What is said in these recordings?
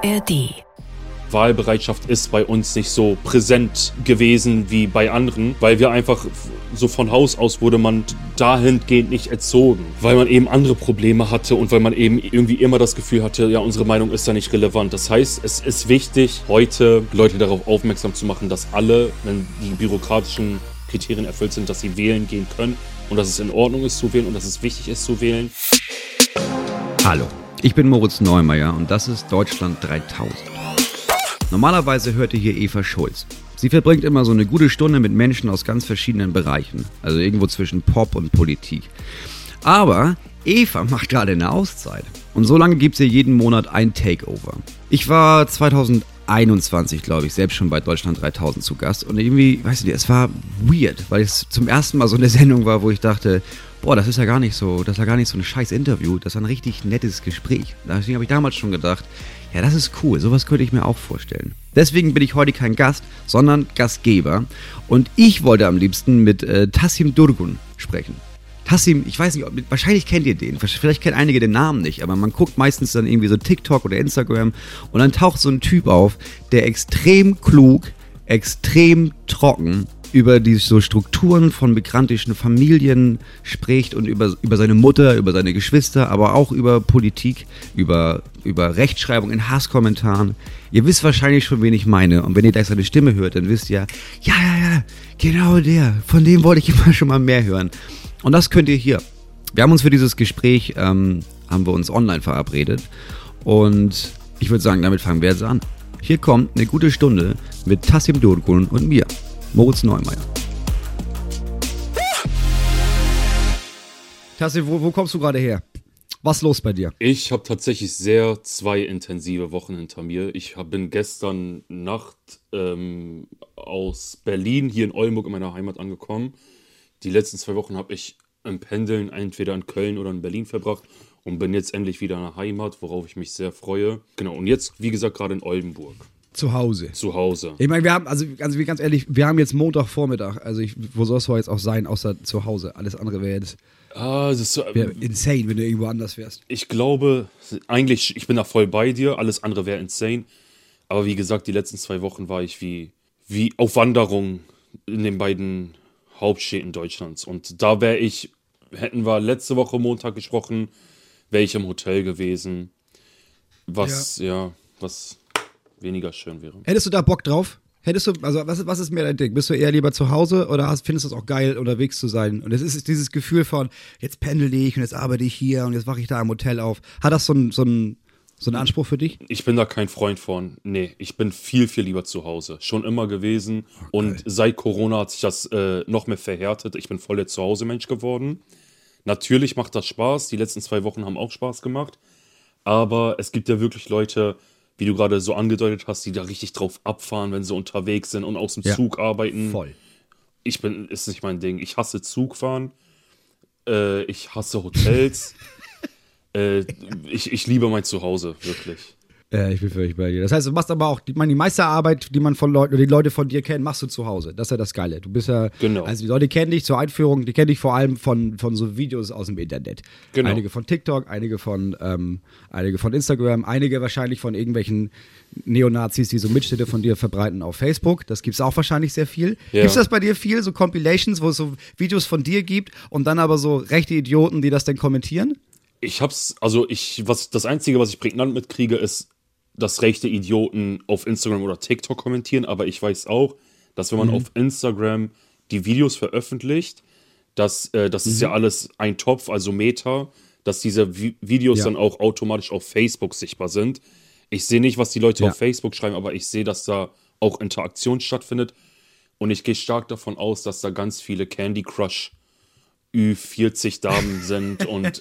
ARD. Wahlbereitschaft ist bei uns nicht so präsent gewesen wie bei anderen, weil wir einfach so von Haus aus wurde man dahingehend nicht erzogen, weil man eben andere Probleme hatte und weil man eben irgendwie immer das Gefühl hatte, ja, unsere Meinung ist da nicht relevant. Das heißt, es ist wichtig, heute Leute darauf aufmerksam zu machen, dass alle, wenn die bürokratischen Kriterien erfüllt sind, dass sie wählen gehen können und dass es in Ordnung ist zu wählen und dass es wichtig ist zu wählen. Hallo, ich bin Moritz Neumeier und das ist Deutschland 3000. Normalerweise hört ihr hier Eva Schulz. Sie verbringt immer so eine gute Stunde mit Menschen aus ganz verschiedenen Bereichen, also irgendwo zwischen Pop und Politik. Aber Eva macht gerade eine Auszeit und so lange gibt es hier jeden Monat ein Takeover. Ich war 2021, glaube ich, selbst schon bei Deutschland 3000 zu Gast und irgendwie, weiß ich nicht, es war weird, weil es zum ersten Mal so eine Sendung war, wo ich dachte, boah, das ist ja gar nicht so ein scheiß Interview, das ist ein richtig nettes Gespräch. Deswegen habe ich damals schon gedacht, ja, das ist cool, sowas könnte ich mir auch vorstellen. Deswegen bin ich heute kein Gast, sondern Gastgeber. Und ich wollte am liebsten mit Tassim Durgun sprechen. Tassim, ich weiß nicht, wahrscheinlich kennt ihr den, vielleicht kennen einige den Namen nicht, aber man guckt meistens dann irgendwie so TikTok oder Instagram und dann taucht so ein Typ auf, der extrem klug, extrem trocken über die so Strukturen von migrantischen Familien spricht und über seine Mutter, über seine Geschwister, aber auch über Politik, über Rechtschreibung in Hasskommentaren. Ihr wisst wahrscheinlich schon, wen ich meine. Und wenn ihr gleich seine Stimme hört, dann wisst ihr, ja, genau der. Von dem wollte ich immer schon mal mehr hören. Und das könnt ihr hier. Wir haben uns für dieses Gespräch, haben wir uns online verabredet. Und ich würde sagen, damit fangen wir jetzt an. Hier kommt eine gute Stunde mit Tassim Durgun und mir, Moritz Neumeier. Tassim, wo kommst du gerade her? Was ist los bei dir? Ich habe tatsächlich zwei intensive Wochen hinter mir. Ich bin gestern Nacht aus Berlin hier in Oldenburg in meiner Heimat angekommen. Die letzten 2 Wochen habe ich im Pendeln entweder in Köln oder in Berlin verbracht und bin jetzt endlich wieder in der Heimat, worauf ich mich sehr freue. Genau, und jetzt, wie gesagt, gerade in Oldenburg. Zu Hause. Ich meine, wir haben, also ganz ehrlich, wir haben jetzt Montagvormittag. Also wo soll es jetzt auch sein, außer zu Hause? Alles andere wäre jetzt wär insane, wenn du irgendwo anders wärst. Ich glaube, eigentlich, ich bin da voll bei dir. Alles andere wäre insane. Aber wie gesagt, die letzten 2 Wochen war ich wie auf Wanderung in den beiden Hauptstädten Deutschlands. Und da hätten wir letzte Woche Montag gesprochen, wäre ich im Hotel gewesen. Was weniger schön wäre. Hättest du da Bock drauf? Was ist mehr dein Ding? Bist du eher lieber zu Hause oder findest du es auch geil, unterwegs zu sein? Und es ist dieses Gefühl von, jetzt pendel ich und jetzt arbeite ich hier und jetzt wache ich da im Hotel auf. Hat das so einen Anspruch für dich? Ich bin da kein Freund von. Nee, ich bin viel, viel lieber zu Hause. Schon immer gewesen. Okay. Und seit Corona hat sich das noch mehr verhärtet. Ich bin voll der Zuhause-Mensch geworden. Natürlich macht das Spaß. Die letzten 2 Wochen haben auch Spaß gemacht. Aber es gibt ja wirklich Leute, wie du gerade so angedeutet hast, die da richtig drauf abfahren, wenn sie unterwegs sind und aus dem Zug arbeiten. Voll. Ist nicht mein Ding. Ich hasse Zugfahren. Ich hasse Hotels. Ich liebe mein Zuhause, wirklich. Ich bin völlig bei dir. Das heißt, du machst aber auch die meiste Arbeit, die man von Leuten oder die Leute von dir kennen, machst du zu Hause. Das ist ja das Geile. Du bist ja, genau. Also die Leute kennen dich zur Einführung, die kennen dich vor allem von so Videos aus dem Internet. Genau. Einige von TikTok, einige von Instagram, einige wahrscheinlich von irgendwelchen Neonazis, die so Mitschnitte von dir verbreiten auf Facebook. Das gibt's auch wahrscheinlich sehr viel. Ja. Gibt's das bei dir viel, so Compilations, wo es so Videos von dir gibt und dann aber so rechte Idioten, die das dann kommentieren? Das Einzige, was ich prägnant mitkriege, ist, dass rechte Idioten auf Instagram oder TikTok kommentieren, aber ich weiß auch, dass wenn man auf Instagram die Videos veröffentlicht, das ist ja alles ein Topf, also Meta, dass diese Videos dann auch automatisch auf Facebook sichtbar sind. Ich sehe nicht, was die Leute auf Facebook schreiben, aber ich sehe, dass da auch Interaktion stattfindet und ich gehe stark davon aus, dass da ganz viele Candy Crush Ü40 Damen sind und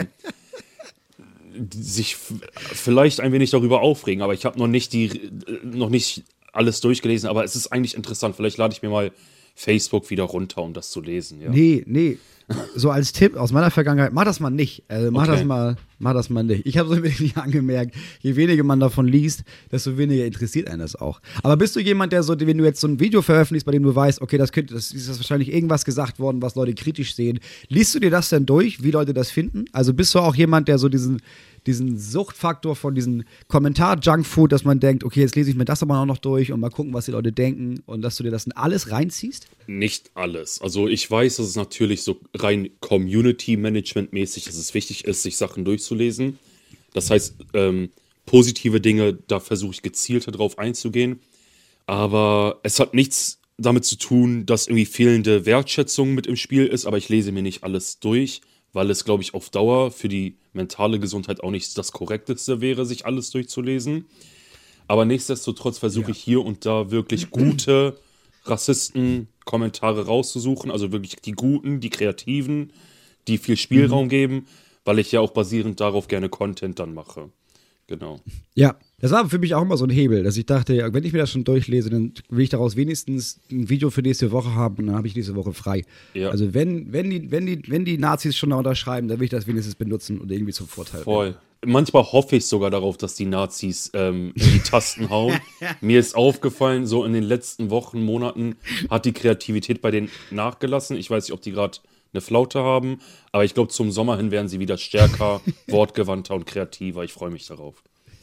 sich vielleicht ein wenig darüber aufregen, aber ich habe noch nicht alles durchgelesen, aber es ist eigentlich interessant. Vielleicht lade ich mir mal Facebook wieder runter, um das zu lesen. Ja. Nee. so als Tipp aus meiner Vergangenheit, mach das mal nicht. Also mach Okay. das mal nicht. Ich habe so wenig angemerkt, je weniger man davon liest, desto weniger interessiert einen das auch. Aber bist du jemand, der so, wenn du jetzt so ein Video veröffentlichst, bei dem du weißt, okay, das ist wahrscheinlich irgendwas gesagt worden, was Leute kritisch sehen. Liest du dir das denn durch, wie Leute das finden? Also bist du auch jemand, der so diesen Suchtfaktor von diesem Kommentar-Junkfood, dass man denkt, okay, jetzt lese ich mir das aber auch noch durch und mal gucken, was die Leute denken und dass du dir das in alles reinziehst? Nicht alles. Also ich weiß, dass es natürlich so rein Community-Management-mäßig, dass es wichtig ist, sich Sachen durchzulesen. Das heißt, positive Dinge, da versuche ich gezielter drauf einzugehen. Aber es hat nichts damit zu tun, dass irgendwie fehlende Wertschätzung mit im Spiel ist, aber ich lese mir nicht alles durch, weil es, glaube ich, auf Dauer für die mentale Gesundheit auch nicht das Korrekteste wäre, sich alles durchzulesen. Aber nichtsdestotrotz versuche ich hier und da wirklich gute Rassisten-Kommentare rauszusuchen, also wirklich die guten, die kreativen, die viel Spielraum geben, weil ich ja auch basierend darauf gerne Content dann mache. Genau. Ja, das war für mich auch immer so ein Hebel, dass ich dachte, ja, wenn ich mir das schon durchlese, dann will ich daraus wenigstens ein Video für nächste Woche haben und dann habe ich diese Woche frei. Ja. Also wenn die Nazis schon da unterschreiben, dann will ich das wenigstens benutzen und irgendwie zum Vorteil. Voll. Manchmal hoffe ich sogar darauf, dass die Nazis in die Tasten hauen. Mir ist aufgefallen, so in den letzten Wochen, Monaten hat die Kreativität bei denen nachgelassen. Ich weiß nicht, ob die gerade eine Flaute haben, aber ich glaube, zum Sommer hin werden sie wieder stärker, wortgewandter und kreativer. Ich freue mich darauf.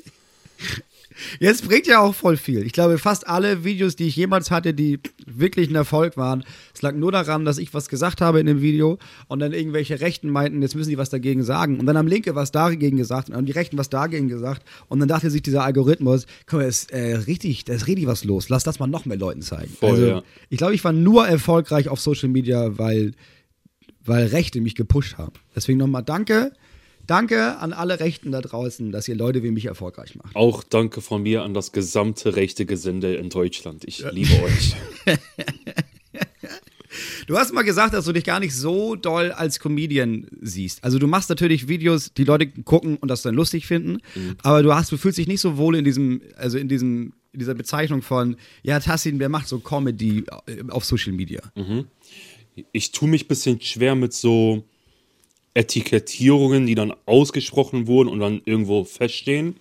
Jetzt bringt ja auch voll viel. Ich glaube, fast alle Videos, die ich jemals hatte, die wirklich ein Erfolg waren, es lag nur daran, dass ich was gesagt habe in dem Video und dann irgendwelche Rechten meinten, jetzt müssen die was dagegen sagen. Und dann haben Linke was dagegen gesagt und dann haben die Rechten was dagegen gesagt. Und dann dachte sich dieser Algorithmus, komm, da ist richtig was los. Lass das mal noch mehr Leuten zeigen. Voll, also, ja. Ich glaube, ich war nur erfolgreich auf Social Media, weil Rechte mich gepusht haben. Deswegen nochmal danke an alle Rechten da draußen, dass ihr Leute wie mich erfolgreich macht. Auch danke von mir an das gesamte rechte Gesinde in Deutschland. Ich liebe euch. Du hast mal gesagt, dass du dich gar nicht so doll als Comedian siehst. Also du machst natürlich Videos, die Leute gucken und das dann lustig finden, aber du fühlst dich nicht so wohl in dieser Bezeichnung von, ja, Tassin, wer macht so Comedy auf Social Media? Ich tue mich ein bisschen schwer mit so Etikettierungen, die dann ausgesprochen wurden und dann irgendwo feststehen.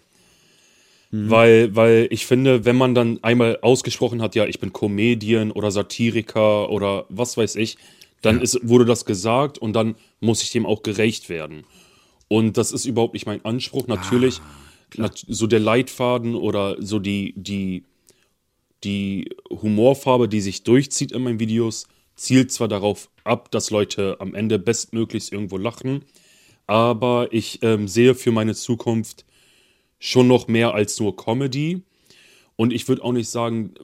Weil ich finde, wenn man dann einmal ausgesprochen hat, ja, ich bin Comedian oder Satiriker oder was weiß ich, dann wurde das gesagt und dann muss ich dem auch gerecht werden. Und das ist überhaupt nicht mein Anspruch. Natürlich, so der Leitfaden oder so die Humorfarbe, die sich durchzieht in meinen Videos, zielt zwar darauf ab, dass Leute am Ende bestmöglichst irgendwo lachen, aber ich sehe für meine Zukunft schon noch mehr als nur Comedy. Und ich würde auch nicht sagen,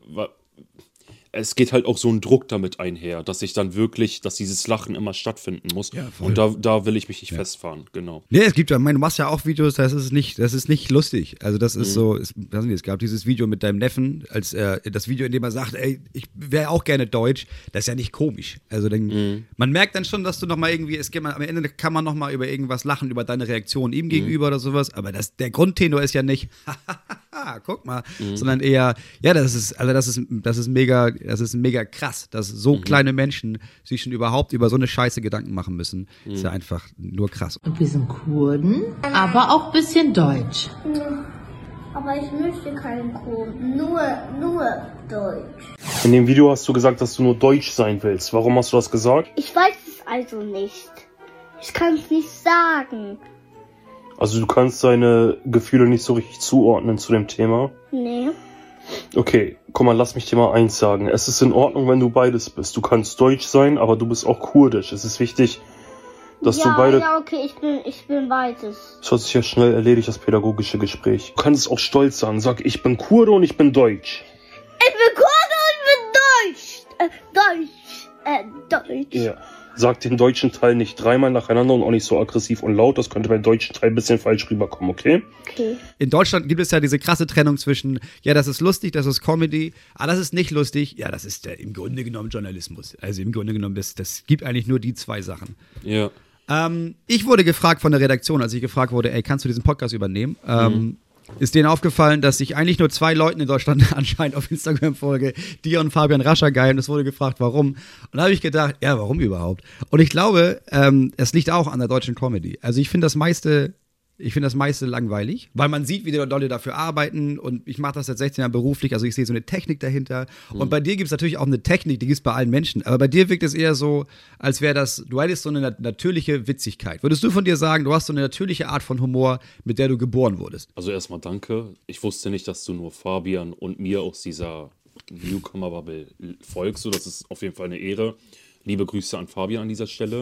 es geht halt auch so ein Druck damit einher, dass dieses Lachen immer stattfinden muss. Ja, und da will ich mich nicht festfahren, genau. Nee, du machst ja auch Videos, das ist nicht lustig. Also das ist so, es gab dieses Video mit deinem Neffen, als das Video, in dem er sagt, ey, ich wäre auch gerne deutsch, das ist ja nicht komisch. Also man merkt dann schon, dass du nochmal irgendwie, am Ende kann man nochmal über irgendwas lachen, über deine Reaktion ihm gegenüber oder sowas, aber der Grundtenor ist ja nicht, guck mal, sondern eher, ja, das ist mega krass, dass so kleine Menschen sich schon überhaupt über so eine Scheiße Gedanken machen müssen. Ist ja einfach nur krass. Und wir sind Kurden, aber auch ein bisschen deutsch. Aber ich möchte keinen Kurden, nur Deutsch. In dem Video hast du gesagt, dass du nur deutsch sein willst. Warum hast du das gesagt? Ich weiß es also nicht. Ich kann es nicht sagen. Also du kannst deine Gefühle nicht so richtig zuordnen zu dem Thema? Nee. Okay, guck mal, lass mich dir mal eins sagen. Es ist in Ordnung, wenn du beides bist. Du kannst deutsch sein, aber du bist auch kurdisch. Es ist wichtig, dass du beide... Ja, okay, ich bin beides. Das hat sich ja schnell erledigt, das pädagogische Gespräch. Du kannst es auch stolz sagen. Sag, ich bin Kurde und ich bin deutsch. Ich bin Kurde und ich bin Deutsch. Ja. Sag den deutschen Teil nicht dreimal nacheinander und auch nicht so aggressiv und laut. Das könnte beim deutschen Teil ein bisschen falsch rüberkommen, okay? Okay. In Deutschland gibt es ja diese krasse Trennung zwischen, ja, das ist lustig, das ist Comedy, aber das ist nicht lustig. Ja, das ist im Grunde genommen Journalismus. Also im Grunde genommen, das gibt eigentlich nur die zwei Sachen. Ja. Ich wurde gefragt von der Redaktion, als ich gefragt wurde, ey, kannst du diesen Podcast übernehmen? ist denen aufgefallen, dass ich eigentlich nur 2 Leuten in Deutschland anscheinend auf Instagram folge, dir und Fabian Raschagei, und es wurde gefragt, warum. Und da habe ich gedacht, ja, warum überhaupt? Und ich glaube, es liegt auch an der deutschen Comedy. Also ich finde das meiste langweilig, weil man sieht, wie die Leute dafür arbeiten, und ich mache das seit 16 Jahren beruflich, also ich sehe so eine Technik dahinter. Und bei dir gibt es natürlich auch eine Technik, die gibt es bei allen Menschen, aber bei dir wirkt es eher so, als wäre du hättest so eine natürliche Witzigkeit. Würdest du von dir sagen, du hast so eine natürliche Art von Humor, mit der du geboren wurdest? Also erstmal danke. Ich wusste nicht, dass du nur Fabian und mir aus dieser Newcomer-Bubble folgst. So, das ist auf jeden Fall eine Ehre. Liebe Grüße an Fabian an dieser Stelle.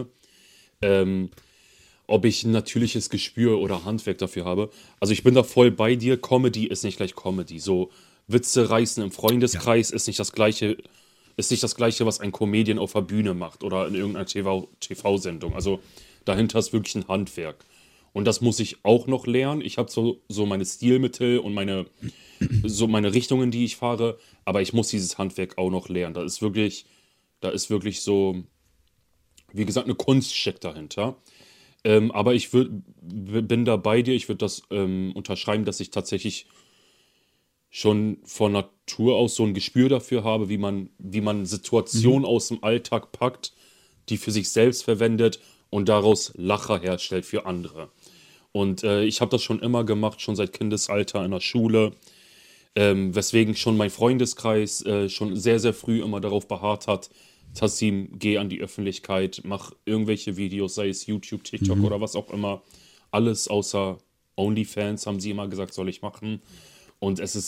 Ob ich ein natürliches Gespür oder Handwerk dafür habe. Also ich bin da voll bei dir. Comedy ist nicht gleich Comedy. So Witze reißen im Freundeskreis ist nicht das Gleiche, was ein Comedian auf der Bühne macht oder in irgendeiner TV-Sendung. Also dahinter ist wirklich ein Handwerk. Und das muss ich auch noch lernen. Ich habe so meine Stilmittel und meine Richtungen, die ich fahre. Aber ich muss dieses Handwerk auch noch lernen. Da ist wirklich so, wie gesagt, eine Kunst steckt dahinter. Aber ich bin da bei dir, ich würde das unterschreiben, dass ich tatsächlich schon von Natur aus so ein Gespür dafür habe, wie man Situationen aus dem Alltag packt, die für sich selbst verwendet und daraus Lacher herstellt für andere. Und ich habe das schon immer gemacht, schon seit Kindesalter in der Schule, weswegen schon mein Freundeskreis schon sehr, sehr früh immer darauf beharrt hat: Tassim, geh an die Öffentlichkeit, mach irgendwelche Videos, sei es YouTube, TikTok oder was auch immer. Alles außer OnlyFans, haben sie immer gesagt, soll ich machen. Und dann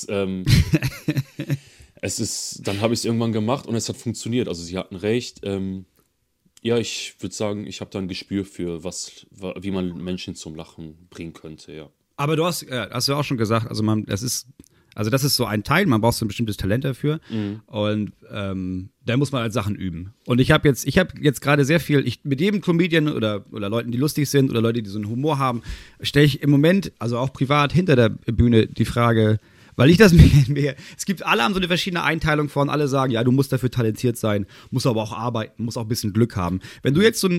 habe ich es irgendwann gemacht und es hat funktioniert. Also sie hatten recht. Ja, ich würde sagen, ich habe da ein Gespür für, wie man Menschen zum Lachen bringen könnte, ja. Aber du hast ja auch schon gesagt, das ist so ein Teil, man braucht so ein bestimmtes Talent dafür, und da muss man halt Sachen üben. Und ich habe jetzt gerade sehr viel, mit jedem Comedian oder Leuten, die lustig sind oder Leute, die so einen Humor haben, stelle ich im Moment, also auch privat hinter der Bühne, die Frage, weil ich das mir, alle haben so eine verschiedene Einteilung von, alle sagen, ja, du musst dafür talentiert sein, musst aber auch arbeiten, musst auch ein bisschen Glück haben. Wenn du jetzt so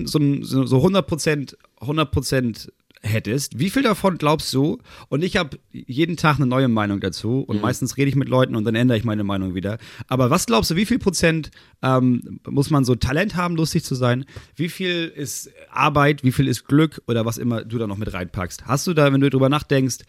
100% hättest, wie viel davon glaubst du, und ich habe jeden Tag eine neue Meinung dazu und meistens rede ich mit Leuten und dann ändere ich meine Meinung wieder, aber was glaubst du, wie viel Prozent muss man so Talent haben, lustig zu sein, wie viel ist Arbeit, wie viel ist Glück oder was immer du da noch mit reinpackst? Hast du da, wenn du drüber nachdenkst,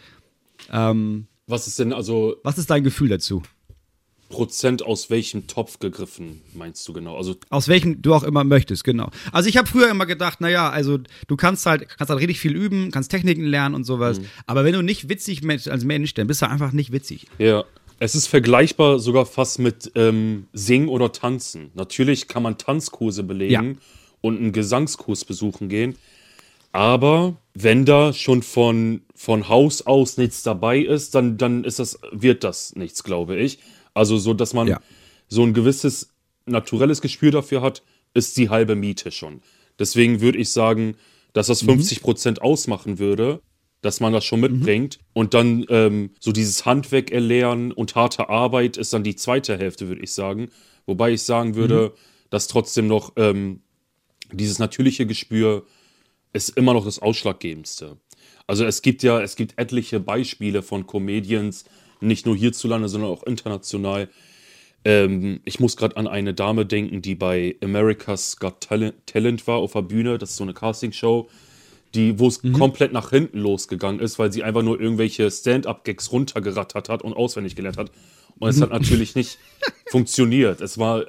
was ist denn, also was ist dein Gefühl dazu? Prozent aus welchem Topf gegriffen, meinst du genau? Also aus welchem du auch immer möchtest, genau. Also ich habe früher immer gedacht, naja, also du kannst halt richtig viel üben, kannst Techniken lernen und sowas, aber wenn du nicht witzig bist als Mensch, dann bist du einfach nicht witzig. Ja, es ist vergleichbar sogar fast mit Singen oder Tanzen. Natürlich kann man Tanzkurse belegen und einen Gesangskurs besuchen gehen, aber wenn da schon von Haus aus nichts dabei ist, dann wird das nichts, glaube ich. Also so, dass man so ein gewisses naturelles Gespür dafür hat, ist die halbe Miete schon. Deswegen würde ich sagen, dass das 50% ausmachen würde, dass man das schon mitbringt. Und dann so dieses Handwerk erlernen und harte Arbeit ist dann die zweite Hälfte, würde ich sagen. Wobei ich sagen würde, dass trotzdem noch dieses natürliche Gespür ist immer noch das Ausschlaggebendste. Also es gibt etliche Beispiele von Comedians, nicht nur hierzulande, sondern auch international. Ich muss gerade an eine Dame denken, die bei America's Got Talent war auf der Bühne. Das ist so eine Castingshow, wo es komplett nach hinten losgegangen ist, weil sie einfach nur irgendwelche Stand-up-Gags runtergerattert hat und auswendig gelernt hat. Und es hat natürlich nicht funktioniert. Es war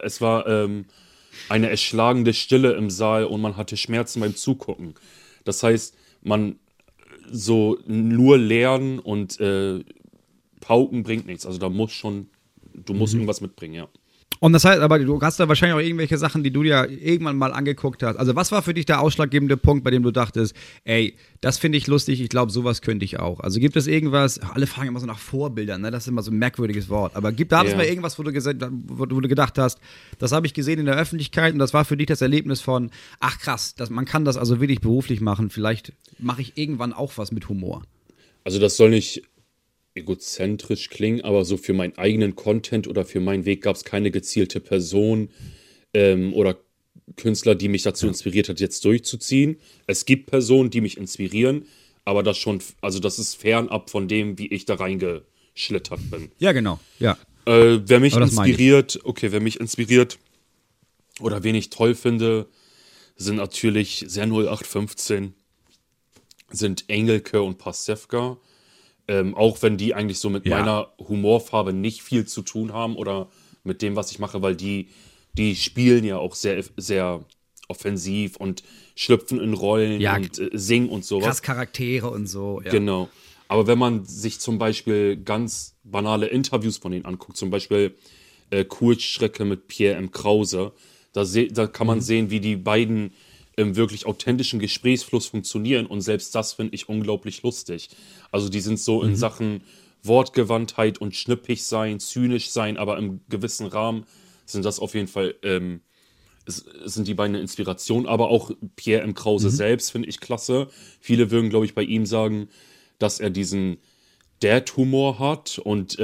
eine erschlagende Stille im Saal und man hatte Schmerzen beim Zugucken. Das heißt, man so nur lernen und Pauken bringt nichts. Also du musst irgendwas mitbringen, ja. Und das heißt, aber du hast da wahrscheinlich auch irgendwelche Sachen, die du dir irgendwann mal angeguckt hast. Also was war für dich der ausschlaggebende Punkt, bei dem du dachtest, ey, das finde ich lustig, ich glaube, sowas könnte ich auch. Also gibt es irgendwas, alle fragen immer so nach Vorbildern, ne? Das ist immer so ein merkwürdiges Wort. Aber gab es mal irgendwas, wo du gedacht hast, das habe ich gesehen in der Öffentlichkeit und das war für dich das Erlebnis von, ach krass, man kann das also wirklich beruflich machen, vielleicht mache ich irgendwann auch was mit Humor. Also das soll nicht egozentrisch klingen, aber so für meinen eigenen Content oder für meinen Weg gab es keine gezielte Person oder Künstler, die mich dazu inspiriert hat, jetzt durchzuziehen. Es gibt Personen, die mich inspirieren, aber das schon, also das ist fernab von dem, wie ich da reingeschlittert bin. Ja, genau. Ja. Wer mich Aber das meine ich. inspiriert oder wen ich toll finde, sind natürlich sehr 0815, sind Engelke und Pastewka. Auch wenn die eigentlich so mit meiner Humorfarbe nicht viel zu tun haben oder mit dem, was ich mache, weil die spielen ja auch sehr, sehr offensiv und schlüpfen in Rollen und singen und sowas. Krass Charaktere und so. Ja. Genau. Aber wenn man sich zum Beispiel ganz banale Interviews von denen anguckt, zum Beispiel Kurzstrecke mit Pierre M. Krause, da kann man sehen, wie die beiden im wirklich authentischen Gesprächsfluss funktionieren und selbst das finde ich unglaublich lustig. Also die sind so in Sachen Wortgewandtheit und schnippig sein, zynisch sein, aber im gewissen Rahmen sind das auf jeden Fall, sind die beiden eine Inspiration, aber auch Pierre M. Krause selbst finde ich klasse. Viele würden, glaube ich, bei ihm sagen, dass er diesen Dad-Humor hat und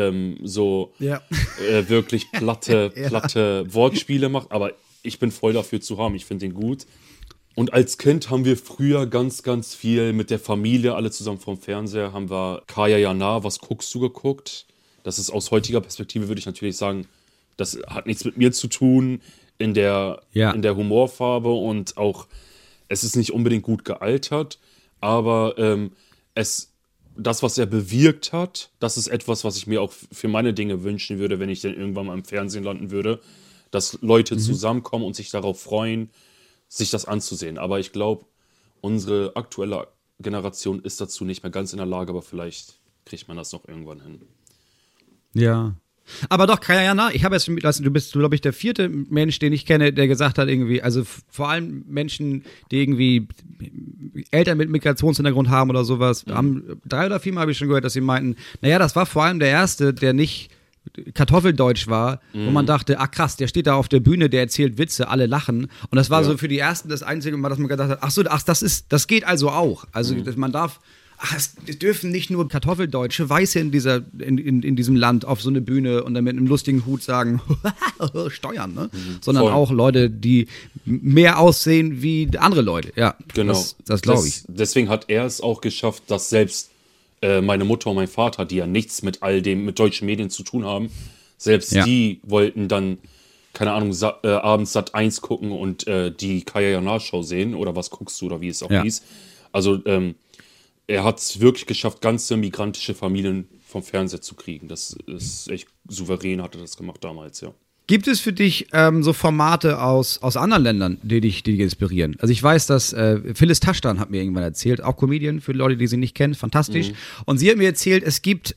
wirklich platte Wortspiele macht, aber ich bin voll dafür zu haben, ich finde den gut. Und als Kind haben wir früher ganz, ganz viel mit der Familie, alle zusammen vorm Fernseher, haben wir Kaya Jana, was guckst du geguckt? Das ist aus heutiger Perspektive, würde ich natürlich sagen, das hat nichts mit mir zu tun in der Humorfarbe und auch, es ist nicht unbedingt gut gealtert, aber das, was er bewirkt hat, das ist etwas, was ich mir auch für meine Dinge wünschen würde, wenn ich dann irgendwann mal im Fernsehen landen würde, dass Leute zusammenkommen und sich darauf freuen, sich das anzusehen. Aber ich glaube, unsere aktuelle Generation ist dazu nicht mehr ganz in der Lage, aber vielleicht kriegt man das noch irgendwann hin. Ja. Aber doch, Kayana, ich habe jetzt mitlassen, du bist, glaube ich, der 4. Mensch, den ich kenne, der gesagt hat, irgendwie, also vor allem Menschen, die irgendwie Eltern mit Migrationshintergrund haben oder sowas, haben 3 oder 4 Mal habe ich schon gehört, dass sie meinten, naja, das war vor allem der Erste, der nicht Kartoffeldeutsch war, wo man dachte, ach krass, der steht da auf der Bühne, der erzählt Witze, alle lachen. Und das war so für die Ersten das einzige Mal, dass man gedacht hat, das geht also auch. Also man darf, es dürfen nicht nur Kartoffeldeutsche, Weiße in diesem Land auf so eine Bühne und dann mit einem lustigen Hut sagen, Steuern, ne? Sondern Voll. auch Leute, die mehr aussehen wie andere Leute. Ja, Genau. Das glaube ich. Deswegen hat er es auch geschafft, dass selbst meine Mutter und mein Vater, die ja nichts mit all dem, mit deutschen Medien zu tun haben, selbst die wollten dann, keine Ahnung, abends Sat.1 gucken und die Kaya Jana Show sehen oder was guckst du oder wie es auch hieß. Also er hat es wirklich geschafft, ganze migrantische Familien vom Fernseher zu kriegen. Das ist echt souverän, hat er das gemacht damals, ja. Gibt es für dich so Formate aus anderen Ländern, die dich inspirieren? Also ich weiß, dass Phyllis Taschtan hat mir irgendwann erzählt, auch Comedian, für Leute, die sie nicht kennen, fantastisch. Und sie hat mir erzählt, es gibt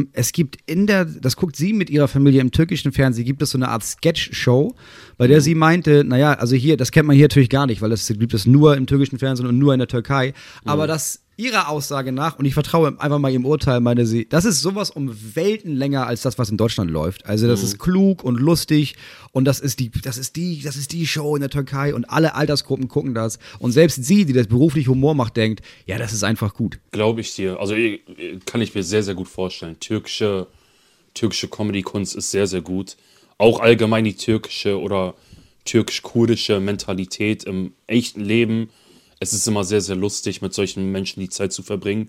das guckt sie mit ihrer Familie im türkischen Fernsehen, gibt es so eine Art Sketch-Show, bei der sie meinte, naja, also hier, das kennt man hier natürlich gar nicht, weil das gibt es nur im türkischen Fernsehen und nur in der Türkei, aber das ihrer Aussage nach, und ich vertraue einfach mal ihrem Urteil, meine sie, das ist sowas um Welten länger als das, was in Deutschland läuft. Also das ist klug und lustig und das ist die Show in der Türkei und alle Altersgruppen gucken das. Und selbst sie, die das beruflich Humor macht, denkt, ja, das ist einfach gut. Glaube ich dir. Also kann ich mir sehr, sehr gut vorstellen. Türkische Comedy-Kunst ist sehr, sehr gut. Auch allgemein die türkische oder türkisch-kurdische Mentalität im echten Leben. Es ist immer sehr, sehr lustig, mit solchen Menschen die Zeit zu verbringen.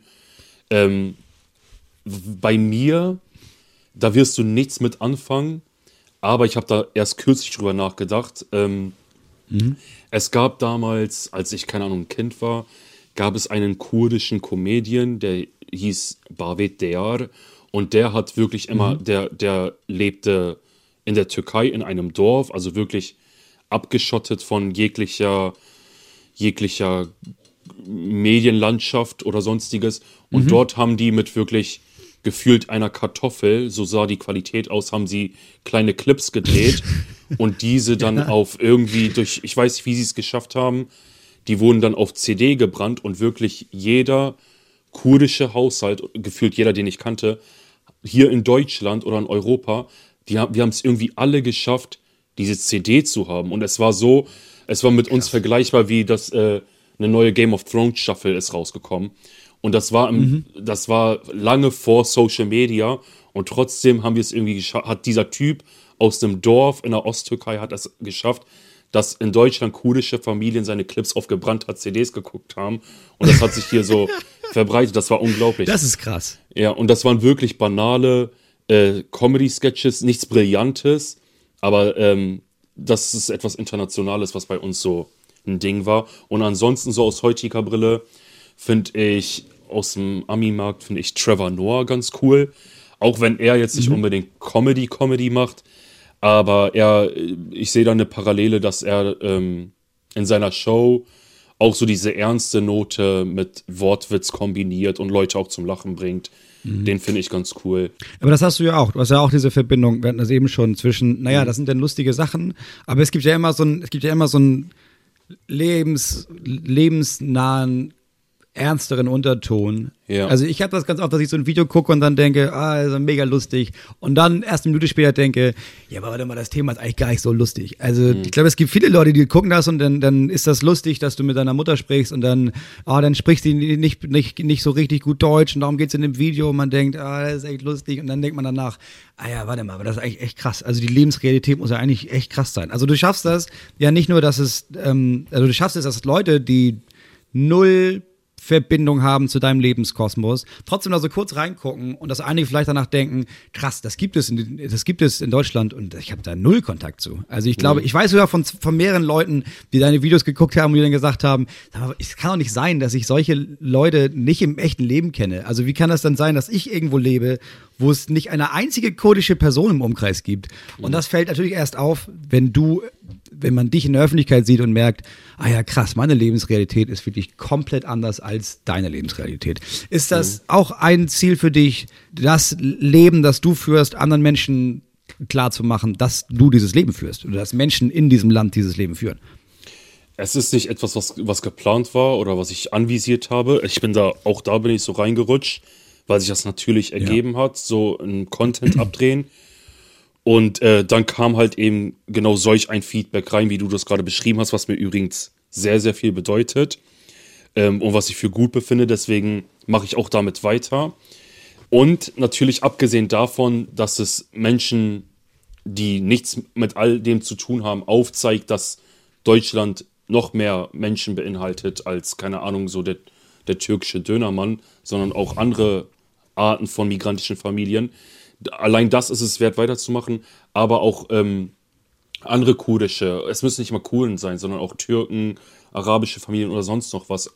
Bei mir, da wirst du nichts mit anfangen, aber ich habe da erst kürzlich drüber nachgedacht. Es gab damals, als ich, keine Ahnung, ein Kind war, gab es einen kurdischen Comedian, der hieß Bavit Deyar und der hat wirklich immer, der lebte in der Türkei in einem Dorf, also wirklich abgeschottet von jeglicher Medienlandschaft oder sonstiges. Und dort haben die mit wirklich gefühlt einer Kartoffel, so sah die Qualität aus, haben sie kleine Clips gedreht und diese dann auf irgendwie ich weiß nicht, wie sie es geschafft haben, die wurden dann auf CD gebrannt und wirklich jeder kurdische Haushalt, gefühlt jeder, den ich kannte, hier in Deutschland oder in Europa, wir haben es irgendwie alle geschafft, diese CD zu haben. Und es war mit uns vergleichbar, wie eine neue Game of Thrones Staffel ist rausgekommen. Und das war lange vor Social Media. Und trotzdem haben wir es irgendwie geschafft, hat dieser Typ aus dem Dorf in der Osttürkei hat es geschafft, dass in Deutschland kurdische Familien seine Clips auf gebrannter CDs geguckt haben. Und das hat sich hier so verbreitet. Das war unglaublich. Das ist krass. Ja, und das waren wirklich banale Comedy-Sketches, nichts Brillantes, aber das ist etwas Internationales, was bei uns so ein Ding war. Und ansonsten so aus heutiger Brille finde ich, aus dem Ami-Markt finde ich Trevor Noah ganz cool. Auch wenn er jetzt nicht unbedingt Comedy macht, aber ich sehe da eine Parallele, dass er in seiner Show auch so diese ernste Note mit Wortwitz kombiniert und Leute auch zum Lachen bringt. Den finde ich ganz cool. Aber das hast du ja auch. Du hast ja auch diese Verbindung, wir hatten das eben schon, zwischen, das sind dann lustige Sachen, aber es gibt ja immer so einen lebensnahen, ernsteren Unterton. Ja. Also ich habe das ganz oft, dass ich so ein Video gucke und dann denke, das ist mega lustig. Und dann erst eine Minute später denke, ja, aber warte mal, das Thema ist eigentlich gar nicht so lustig. Also ich glaube, es gibt viele Leute, die gucken das und dann ist das lustig, dass du mit deiner Mutter sprichst und dann spricht sie nicht so richtig gut Deutsch und darum geht's in dem Video und man denkt, das ist echt lustig und dann denkt man danach, warte mal, aber das ist eigentlich echt krass. Also die Lebensrealität muss ja eigentlich echt krass sein. Also du schaffst das ja nicht nur, dass Leute, die null Verbindung haben zu deinem Lebenskosmos, trotzdem da so kurz reingucken und dass einige vielleicht danach denken, krass, das gibt es in Deutschland und ich habe da null Kontakt zu. Also ich glaube, ich weiß sogar von mehreren Leuten, die deine Videos geguckt haben und die dann gesagt haben, es kann doch nicht sein, dass ich solche Leute nicht im echten Leben kenne. Also wie kann das dann sein, dass ich irgendwo lebe, wo es nicht eine einzige kurdische Person im Umkreis gibt? Und das fällt natürlich erst auf, wenn man dich in der Öffentlichkeit sieht und merkt, krass, meine Lebensrealität ist wirklich komplett anders als deine Lebensrealität. Ist das auch ein Ziel für dich, das Leben, das du führst, anderen Menschen klarzumachen, dass du dieses Leben führst oder dass Menschen in diesem Land dieses Leben führen? Es ist nicht etwas, was geplant war oder was ich anvisiert habe. Da bin ich so reingerutscht, weil sich das natürlich ergeben hat, so ein Content abdrehen. Und dann kam halt eben genau solch ein Feedback rein, wie du das gerade beschrieben hast, was mir übrigens sehr, sehr viel bedeutet und was ich für gut befinde. Deswegen mache ich auch damit weiter. Und natürlich abgesehen davon, dass es Menschen, die nichts mit all dem zu tun haben, aufzeigt, dass Deutschland noch mehr Menschen beinhaltet als, keine Ahnung, so der türkische Dönermann, sondern auch andere Arten von migrantischen Familien. Allein das ist es wert, weiterzumachen, aber auch andere kurdische, es müssen nicht mal Kurden sein, sondern auch Türken, arabische Familien oder sonst noch was,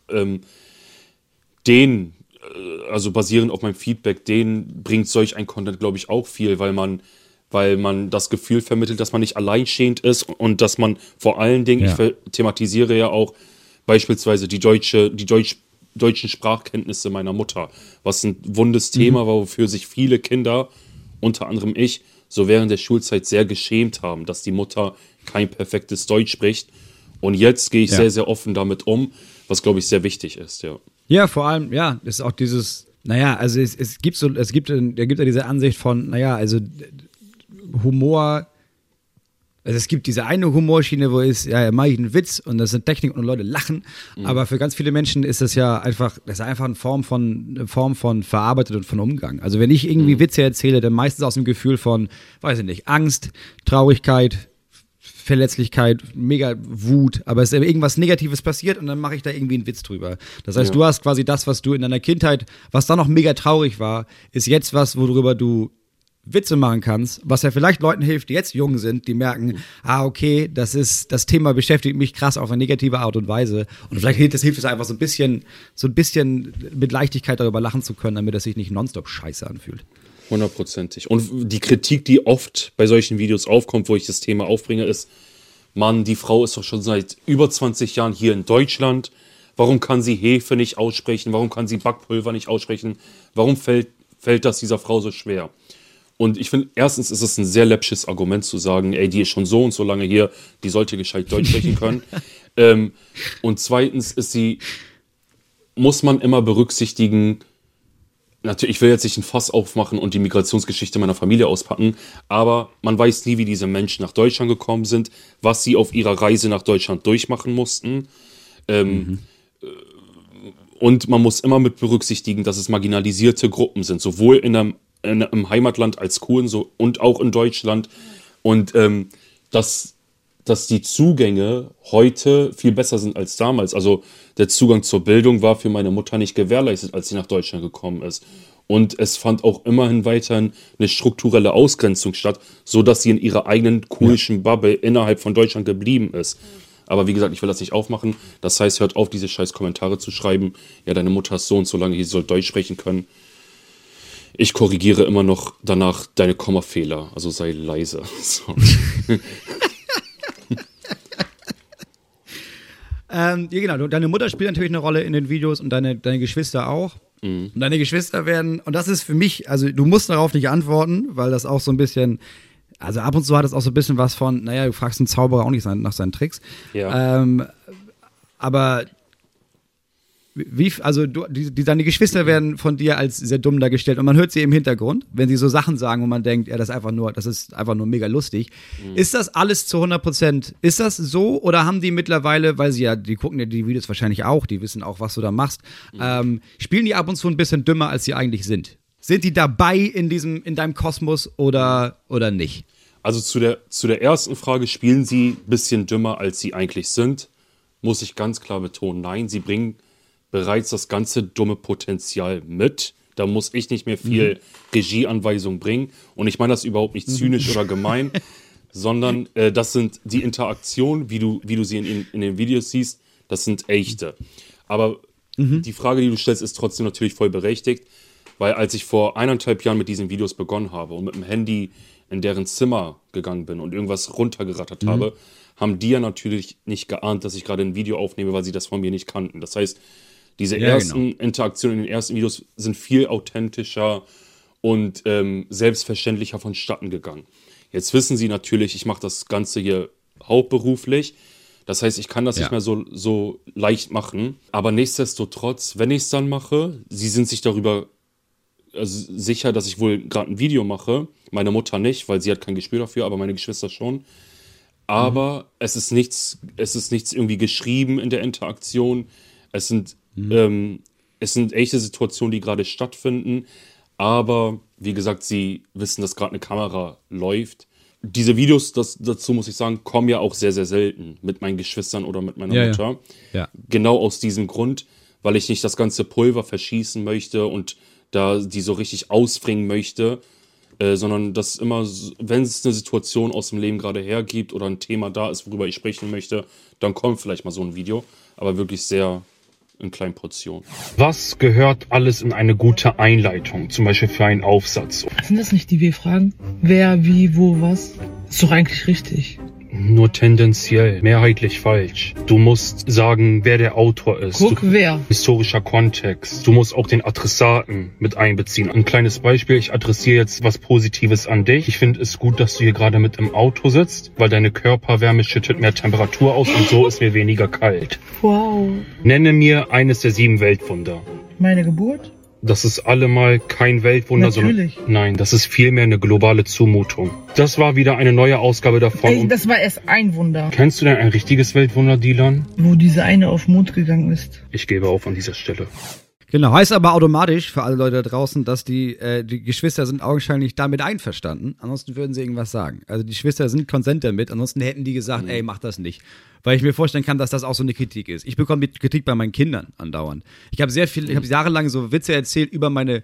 also basierend auf meinem Feedback, denen bringt solch ein Content, glaube ich, auch viel, weil man das Gefühl vermittelt, dass man nicht alleinstehend ist und dass man vor allen Dingen, ich thematisiere ja auch beispielsweise die deutschen Sprachkenntnisse meiner Mutter, was ein wundes Thema war, wofür sich viele Kinder, unter anderem ich, so während der Schulzeit sehr geschämt haben, dass die Mutter kein perfektes Deutsch spricht. Und jetzt gehe ich sehr, sehr offen damit um, was, glaube ich, sehr wichtig ist, ja. Ja, vor allem, ist auch dieses, also es gibt ja diese Ansicht von, also Humor, also es gibt diese eine Humorschiene, wo mache ich einen Witz und das sind Techniken und Leute lachen, aber für ganz viele Menschen ist das ja einfach, eine Form von verarbeitet und von Umgang. Also wenn ich irgendwie Witze erzähle, dann meistens aus dem Gefühl von, weiß ich nicht, Angst, Traurigkeit, Verletzlichkeit, mega Wut, aber es ist irgendwas Negatives passiert und dann mache ich da irgendwie einen Witz drüber. Das heißt, du hast quasi das, was du in deiner Kindheit, was da noch mega traurig war, ist jetzt was, worüber du Witze machen kannst, was ja vielleicht Leuten hilft, die jetzt jung sind, die merken, okay, das Thema beschäftigt mich krass auf eine negative Art und Weise und vielleicht hilft es einfach so ein bisschen mit Leichtigkeit darüber lachen zu können, damit es sich nicht nonstop scheiße anfühlt. 100%. Und die Kritik, die oft bei solchen Videos aufkommt, wo ich das Thema aufbringe, ist, Mann, die Frau ist doch schon seit über 20 Jahren hier in Deutschland, warum kann sie Hefe nicht aussprechen, warum kann sie Backpulver nicht aussprechen, warum fällt das dieser Frau so schwer? Und ich finde, erstens ist es ein sehr läppisches Argument zu sagen, die ist schon so und so lange hier, die sollte gescheit Deutsch sprechen können. Und zweitens muss man immer berücksichtigen, natürlich, ich will jetzt nicht ein Fass aufmachen und die Migrationsgeschichte meiner Familie auspacken, aber man weiß nie, wie diese Menschen nach Deutschland gekommen sind, was sie auf ihrer Reise nach Deutschland durchmachen mussten. Und man muss immer mit berücksichtigen, dass es marginalisierte Gruppen sind, sowohl im Heimatland als Kurden und auch in Deutschland. Und dass dass die Zugänge heute viel besser sind als damals. Also der Zugang zur Bildung war für meine Mutter nicht gewährleistet, als sie nach Deutschland gekommen ist. Und es fand auch immerhin weiterhin eine strukturelle Ausgrenzung statt, sodass sie in ihrer eigenen komischen Bubble innerhalb von Deutschland geblieben ist. Aber wie gesagt, ich will das nicht aufmachen. Das heißt, hört auf, diese scheiß Kommentare zu schreiben. Ja, deine Mutter ist so und so lange, sie soll Deutsch sprechen können. Ich korrigiere immer noch danach deine Kommafehler. Also sei leise. Sorry. Ja, genau. Deine Mutter spielt natürlich eine Rolle in den Videos und deine Geschwister auch. Und deine Geschwister werden, und das ist für mich, also du musst darauf nicht antworten, weil das auch so ein bisschen, also ab und zu hat es auch so ein bisschen was von, naja, du fragst einen Zauberer auch nicht nach seinen Tricks. Ja. Aber also deine Geschwister werden von dir als sehr dumm dargestellt und man hört sie im Hintergrund, wenn sie so Sachen sagen und man denkt, ja, das ist einfach nur mega lustig. Ist das alles zu 100%? Ist das so oder haben die mittlerweile, weil die gucken ja die Videos wahrscheinlich auch, die wissen auch, was du da machst, spielen die ab und zu ein bisschen dümmer, als sie eigentlich sind? Sind die dabei in deinem Kosmos oder nicht? Also zu der ersten Frage, spielen sie ein bisschen dümmer, als sie eigentlich sind, muss ich ganz klar betonen, nein, sie bringen bereits das ganze dumme Potenzial mit. Da muss ich nicht mehr viel Regieanweisung bringen. Und ich meine das überhaupt nicht zynisch oder gemein, sondern das sind die Interaktionen, wie du sie in den Videos siehst, das sind echte. Aber die Frage, die du stellst, ist trotzdem natürlich voll berechtigt, weil als ich vor 1,5 Jahren mit diesen Videos begonnen habe und mit dem Handy in deren Zimmer gegangen bin und irgendwas runtergerattert habe, haben die ja natürlich nicht geahnt, dass ich gerade ein Video aufnehme, weil sie das von mir nicht kannten. Das heißt, diese ersten Interaktionen in den ersten Videos sind viel authentischer und selbstverständlicher vonstatten gegangen. Jetzt wissen sie natürlich, ich mache das Ganze hier hauptberuflich. Das heißt, ich kann das nicht mehr so leicht machen. Aber nichtsdestotrotz, wenn ich es dann mache, sie sind sich darüber sicher, dass ich wohl gerade ein Video mache. Meine Mutter nicht, weil sie hat kein Gespür dafür, aber meine Geschwister schon. Aber es ist nichts irgendwie geschrieben in der Interaktion. Es sind echte Situationen, die gerade stattfinden. Aber wie gesagt, sie wissen, dass gerade eine Kamera läuft. Diese Videos, dazu muss ich sagen, kommen ja auch sehr, sehr selten mit meinen Geschwistern oder mit meiner Mutter. Ja. Genau aus diesem Grund, weil ich nicht das ganze Pulver verschießen möchte und da die so richtig ausbringen möchte, sondern dass immer, wenn es eine Situation aus dem Leben gerade hergibt oder ein Thema da ist, worüber ich sprechen möchte, dann kommt vielleicht mal so ein Video, aber wirklich sehr in kleinen Portionen. Was gehört alles in eine gute Einleitung, zum Beispiel für einen Aufsatz? Sind das nicht die W-Fragen? Wer, wie, wo, was? Ist doch eigentlich richtig. Nur tendenziell, mehrheitlich falsch. Du musst sagen, wer der Autor ist. Wer? Historischer Kontext. Du musst auch den Adressaten mit einbeziehen. Ein kleines Beispiel, ich adressiere jetzt was Positives an dich. Ich finde es gut, dass du hier gerade mit im Auto sitzt, weil deine Körperwärme schüttet mehr Temperatur aus und so ist mir weniger kalt. Wow. Nenne mir eines der 7 Weltwunder. Meine Geburt? Das ist allemal kein Weltwunder, Natürlich. sondern nein, das ist vielmehr eine globale Zumutung. Das war wieder eine neue Ausgabe davon. Ey, das war erst ein Wunder. Kennst du denn ein richtiges Weltwunder, Dylan? Wo diese eine auf den Mond gegangen ist. Ich gebe auf an dieser Stelle. Genau, heißt aber automatisch für alle Leute da draußen, dass die Geschwister sind augenscheinlich damit einverstanden. Ansonsten würden sie irgendwas sagen. Also die Geschwister sind konsent damit. Ansonsten hätten die gesagt, ey, mach das nicht. Weil ich mir vorstellen kann, dass das auch so eine Kritik ist. Ich bekomme die Kritik bei meinen Kindern andauernd. Ich habe jahrelang so Witze erzählt über meine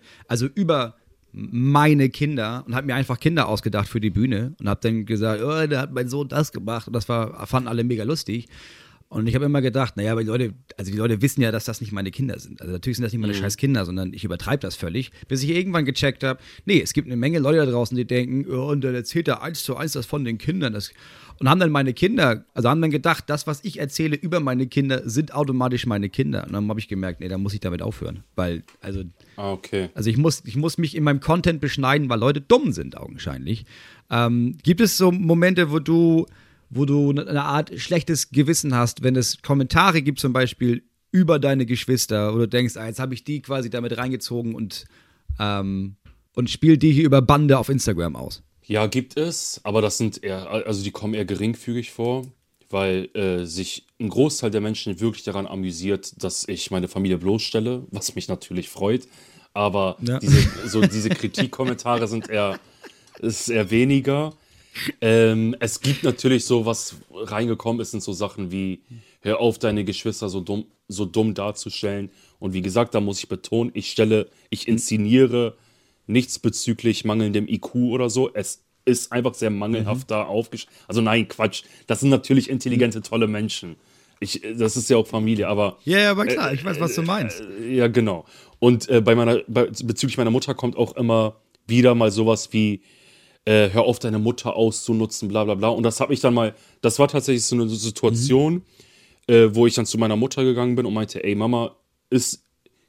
Kinder und habe mir einfach Kinder ausgedacht für die Bühne und habe dann gesagt, oh, da hat mein Sohn das gemacht und das fanden alle mega lustig. Und ich habe immer gedacht, naja, aber die Leute wissen ja, dass das nicht meine Kinder sind. Also natürlich sind das nicht meine scheiß Kinder, sondern ich übertreibe das völlig. Bis ich irgendwann gecheckt habe, nee, es gibt eine Menge Leute da draußen, die denken, oh, und dann erzählt er 1:1 das von den Kindern. Und haben dann gedacht, das, was ich erzähle über meine Kinder, sind automatisch meine Kinder. Und dann habe ich gemerkt, nee, dann muss ich damit aufhören. Weil, okay. Also ich muss mich in meinem Content beschneiden, weil Leute dumm sind, augenscheinlich. Gibt es so Momente, wo du eine Art schlechtes Gewissen hast, wenn es Kommentare gibt zum Beispiel über deine Geschwister, wo du denkst, jetzt habe ich die quasi damit reingezogen und spiele die hier über Bande auf Instagram aus? Ja, gibt es, aber die kommen eher geringfügig vor, weil sich ein Großteil der Menschen wirklich daran amüsiert, dass ich meine Familie bloßstelle, was mich natürlich freut, aber diese Kritikkommentare ist eher weniger. Es gibt natürlich so, was reingekommen ist, sind so Sachen wie, hör auf, deine Geschwister so dumm darzustellen. Und wie gesagt, da muss ich betonen, ich inszeniere nichts bezüglich mangelndem IQ oder so. Es ist einfach sehr mangelhaft da aufgestellt. Also nein, Quatsch. Das sind natürlich intelligente, tolle Menschen. Das ist ja auch Familie, aber... Ja, aber klar, ich weiß, was du meinst. Ja, genau. Und bezüglich meiner Mutter kommt auch immer wieder mal sowas wie, hör auf, deine Mutter auszunutzen, bla bla bla. Und das war tatsächlich so eine Situation, wo ich dann zu meiner Mutter gegangen bin und meinte, ey Mama, ist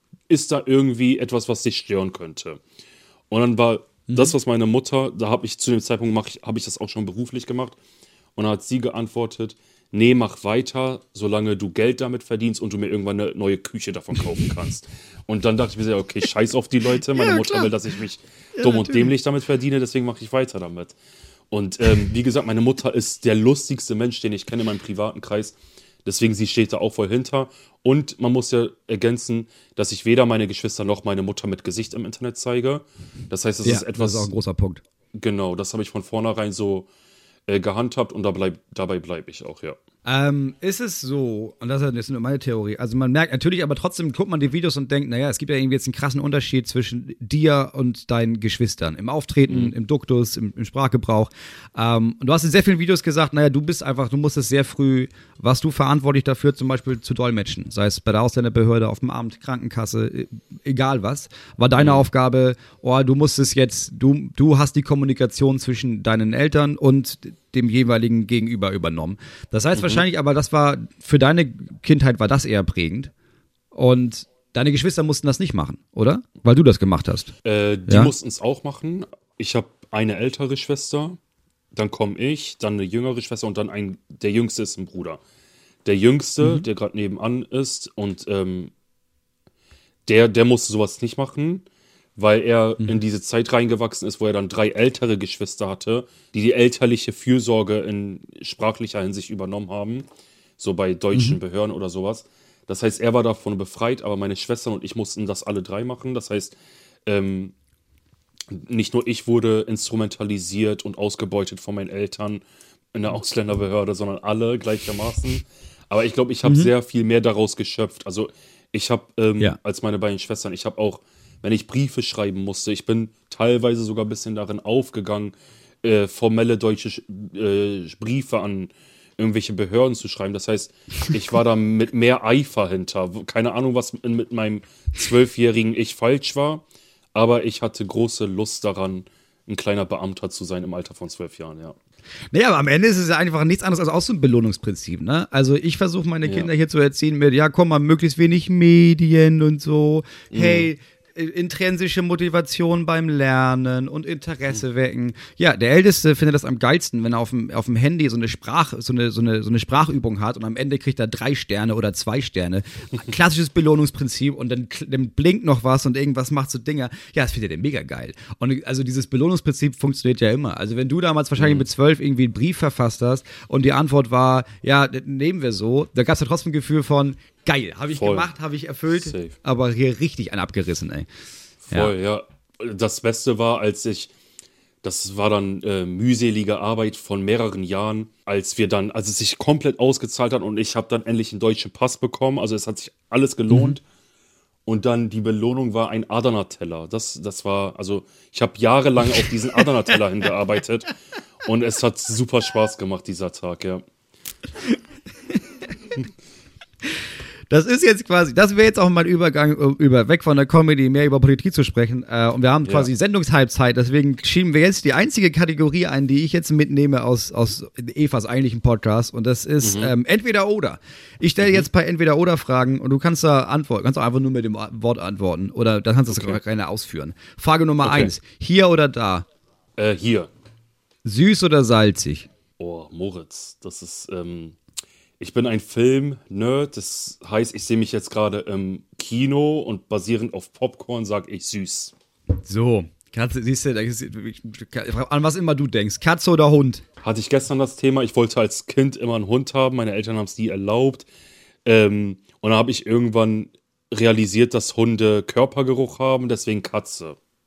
da irgendwie etwas, was dich stören könnte? Und dann war das, was meine Mutter, da habe ich zu dem Zeitpunkt, habe ich das auch schon beruflich gemacht. Und dann hat sie geantwortet, nee, mach weiter, solange du Geld damit verdienst und du mir irgendwann eine neue Küche davon kaufen kannst. Und dann dachte ich mir, okay, scheiß auf die Leute. Meine Mutter will, dass ich mich dumm und dämlich damit verdiene, deswegen mache ich weiter damit. Und wie gesagt, meine Mutter ist der lustigste Mensch, den ich kenne in meinem privaten Kreis. Deswegen, sie steht da auch voll hinter. Und man muss ja ergänzen, dass ich weder meine Geschwister noch meine Mutter mit Gesicht im Internet zeige. Das heißt, das ist etwas... Das ist auch ein großer Punkt. Genau, das habe ich von vornherein so gehandhabt und dabei bleibe ich auch, ja. Ist es so, und das ist nur meine Theorie, also man merkt natürlich, aber trotzdem guckt man die Videos und denkt, naja, es gibt ja irgendwie jetzt einen krassen Unterschied zwischen dir und deinen Geschwistern. Im Auftreten, im Duktus, im Sprachgebrauch. Und du hast in sehr vielen Videos gesagt, naja, du musstest sehr früh, warst du verantwortlich dafür, zum Beispiel zu dolmetschen. Sei es bei der Ausländerbehörde, auf dem Amt, Krankenkasse, egal was. War deine Aufgabe, du musstest jetzt, du hast die Kommunikation zwischen deinen Eltern und dem jeweiligen Gegenüber übernommen. Das heißt wahrscheinlich, aber das war, für deine Kindheit war das eher prägend. Und deine Geschwister mussten das nicht machen, oder? Weil du das gemacht hast. Die mussten es auch machen. Ich habe eine ältere Schwester, dann komme ich, dann eine jüngere Schwester und dann der Jüngste ist ein Bruder. Der Jüngste, der gerade nebenan ist und der musste sowas nicht machen, weil er in diese Zeit reingewachsen ist, wo er dann 3 ältere Geschwister hatte, die elterliche Fürsorge in sprachlicher Hinsicht übernommen haben, so bei deutschen Behörden oder sowas. Das heißt, er war davon befreit, aber meine Schwestern und ich mussten das alle 3 machen. Das heißt, nicht nur ich wurde instrumentalisiert und ausgebeutet von meinen Eltern in der Ausländerbehörde, sondern alle gleichermaßen. Aber ich glaube, ich habe sehr viel mehr daraus geschöpft. Also ich habe, als meine beiden Schwestern, ich habe auch, wenn ich Briefe schreiben musste, ich bin teilweise sogar ein bisschen darin aufgegangen, formelle deutsche Briefe an irgendwelche Behörden zu schreiben. Das heißt, ich war da mit mehr Eifer hinter. Keine Ahnung, was mit meinem 12-jährigen Ich falsch war, aber ich hatte große Lust daran, ein kleiner Beamter zu sein im Alter von 12 Jahren, ja. Naja, aber am Ende ist es ja einfach nichts anderes als auch so ein Belohnungsprinzip, ne? Also ich versuche meine Kinder hier zu erziehen mit, ja komm mal, möglichst wenig Medien und so. Hey, intrinsische Motivation beim Lernen und Interesse wecken. Ja, der Älteste findet das am geilsten, wenn er auf dem Handy so eine Sprachübung hat und am Ende kriegt er 3 Sterne oder 2 Sterne. Klassisches Belohnungsprinzip und dann blinkt noch was und irgendwas macht so Dinger. Ja, das findet er mega geil. Und also dieses Belohnungsprinzip funktioniert ja immer. Also wenn du damals wahrscheinlich mit 12 irgendwie einen Brief verfasst hast und die Antwort war, ja, nehmen wir so, da gab es ja trotzdem ein Gefühl von, geil, habe ich gemacht, habe ich erfüllt, safe. Aber hier richtig einen abgerissen, ey. Voll, ja. Das Beste war, das war dann mühselige Arbeit von mehreren Jahren, als es sich komplett ausgezahlt hat und ich habe dann endlich einen deutschen Pass bekommen, also es hat sich alles gelohnt. Und dann die Belohnung war ein Adana-Teller. Das war, also ich habe jahrelang auf diesen Adana-Teller hingearbeitet und es hat super Spaß gemacht, dieser Tag, ja. Das ist jetzt quasi, das wäre jetzt auch mal ein Übergang, weg von der Comedy, mehr über Politik zu sprechen. Und wir haben quasi Sendungshalbzeit, deswegen schieben wir jetzt die einzige Kategorie ein, die ich jetzt mitnehme aus Evas eigentlichen Podcast. Und das ist entweder oder. Ich stelle jetzt ein paar entweder oder Fragen und du kannst da antworten, kannst auch einfach nur mit dem Wort antworten. Oder dann kannst du es gerne ausführen. Frage Nummer 1, hier oder da? Hier. Süß oder salzig? Oh, Moritz, das ist, ich bin ein Film-Nerd, das heißt, ich sehe mich jetzt gerade im Kino und basierend auf Popcorn sage ich süß. So, siehst du, an was immer du denkst, Katze oder Hund? Hatte ich gestern das Thema, ich wollte als Kind immer einen Hund haben, meine Eltern haben es nie erlaubt. Und dann habe ich irgendwann realisiert, dass Hunde Körpergeruch haben, deswegen Katze.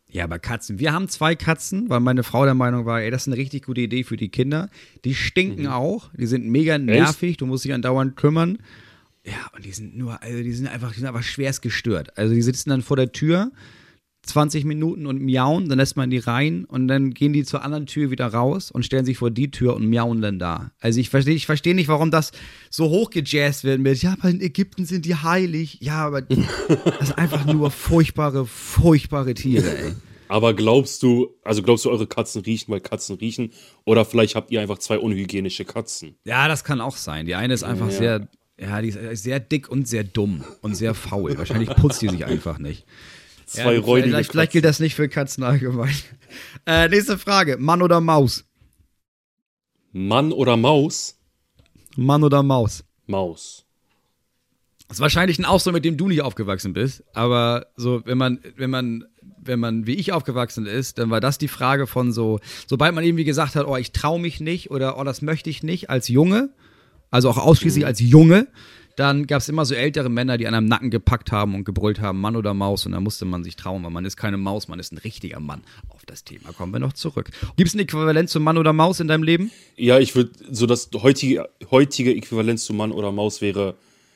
Ja, aber Katzen. Wir haben 2 Katzen, weil meine Frau der Meinung war, ey, das ist eine richtig gute Idee für die Kinder. Die stinken auch, die sind mega nervig, du musst dich andauernd kümmern. Ja, und die sind einfach schwerst gestört. Also die sitzen dann vor der Tür 20 Minuten und miauen, dann lässt man die rein und dann gehen die zur anderen Tür wieder raus und stellen sich vor die Tür und miauen dann da. Also ich verstehe nicht, warum das so hochgejazzt wird mit, ja, aber in Ägypten sind die heilig. Ja, aber das sind einfach nur furchtbare Tiere, ey. Aber glaubst du, eure Katzen riechen, weil Katzen riechen? Oder vielleicht habt ihr einfach 2 unhygienische Katzen? Ja, das kann auch sein. Die eine ist einfach die ist sehr dick und sehr dumm und sehr faul. Wahrscheinlich putzt die sich einfach nicht. 2 räudige Katzen. Vielleicht gilt das nicht für Katzen allgemein. Nächste Frage. Mann oder Maus? Mann oder Maus? Mann oder Maus? Maus. Das ist wahrscheinlich ein Ausdruck, mit dem du nicht aufgewachsen bist. Aber so, wenn man wie ich aufgewachsen ist, dann war das die Frage von so, sobald man irgendwie gesagt hat, oh, ich traue mich nicht oder oh, das möchte ich nicht als Junge, also auch ausschließlich als Junge, dann gab es immer so ältere Männer, die an einem Nacken gepackt haben und gebrüllt haben, Mann oder Maus, und da musste man sich trauen, weil man ist keine Maus, man ist ein richtiger Mann. Auf das Thema kommen wir noch zurück. Gibt es ein Äquivalent zu Mann oder Maus in deinem Leben? Ja, ich würde, so das heutige Äquivalent zu Mann oder Maus wäre,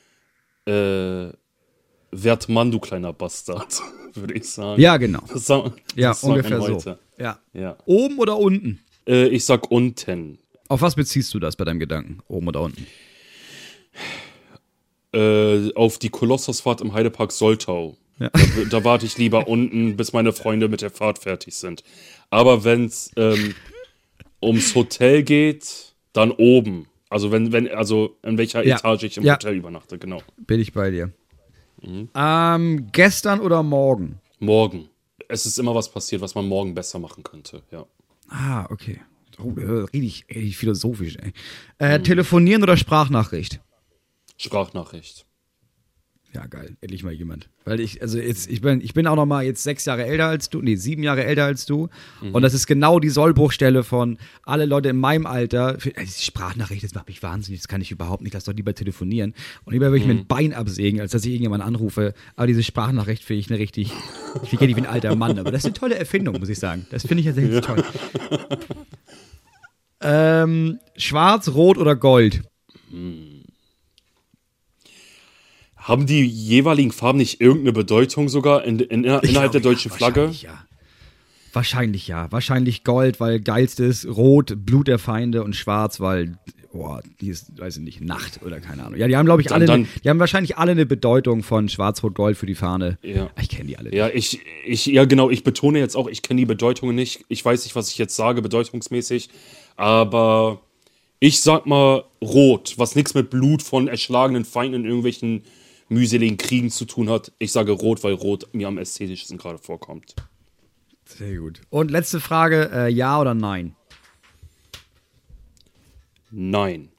werd Mann, du kleiner Bastard, würde ich sagen. Ja, genau. Das ungefähr so. Ja. Oben oder unten? Ich sag unten. Auf was beziehst du das bei deinem Gedanken? Oben oder unten? Auf die Kolossusfahrt im Heidepark Soltau. Ja. Da warte ich lieber unten, bis meine Freunde mit der Fahrt fertig sind. Aber wenn es ums Hotel geht, dann oben. Also also in welcher Etage ich im Hotel übernachte, genau. Bin ich bei dir. Gestern oder morgen? Morgen. Es ist immer was passiert, was man morgen besser machen könnte, ja. Ah, okay. Oh, richtig philosophisch, ey. Telefonieren oder Sprachnachricht? Sprachnachricht. Ja, geil. Endlich mal jemand. Weil ich bin auch noch mal jetzt 7 Jahre älter als du. Und das ist genau die Sollbruchstelle von alle Leute in meinem Alter. Die Sprachnachricht, das macht mich wahnsinnig, das kann ich überhaupt nicht, lass doch lieber telefonieren. Und lieber würde ich mir ein Bein absägen, als dass ich irgendjemanden anrufe. Aber diese Sprachnachricht finde ich ich kenne die wie ein alter Mann, aber das ist eine tolle Erfindung, muss ich sagen. Das finde ich tatsächlich toll. Schwarz, Rot oder Gold? Haben die jeweiligen Farben nicht irgendeine Bedeutung sogar innerhalb der deutschen Flagge? Wahrscheinlich ja. Wahrscheinlich Gold, weil geilst ist, Rot, Blut der Feinde und Schwarz, weil, die ist, weiß ich nicht, Nacht oder keine Ahnung. Ja, die haben, glaube ich, die haben wahrscheinlich alle eine Bedeutung von Schwarz, Rot, Gold für die Fahne. Ja. Ich kenne die alle nicht. Ja, genau, ich betone jetzt auch, ich kenne die Bedeutungen nicht. Ich weiß nicht, was ich jetzt sage, bedeutungsmäßig, aber ich sag mal Rot, was nichts mit Blut von erschlagenen Feinden in irgendwelchen mühseligen Kriegen zu tun hat. Ich sage Rot, weil Rot mir am ästhetischsten gerade vorkommt. Sehr gut. Und letzte Frage, ja oder nein? Nein.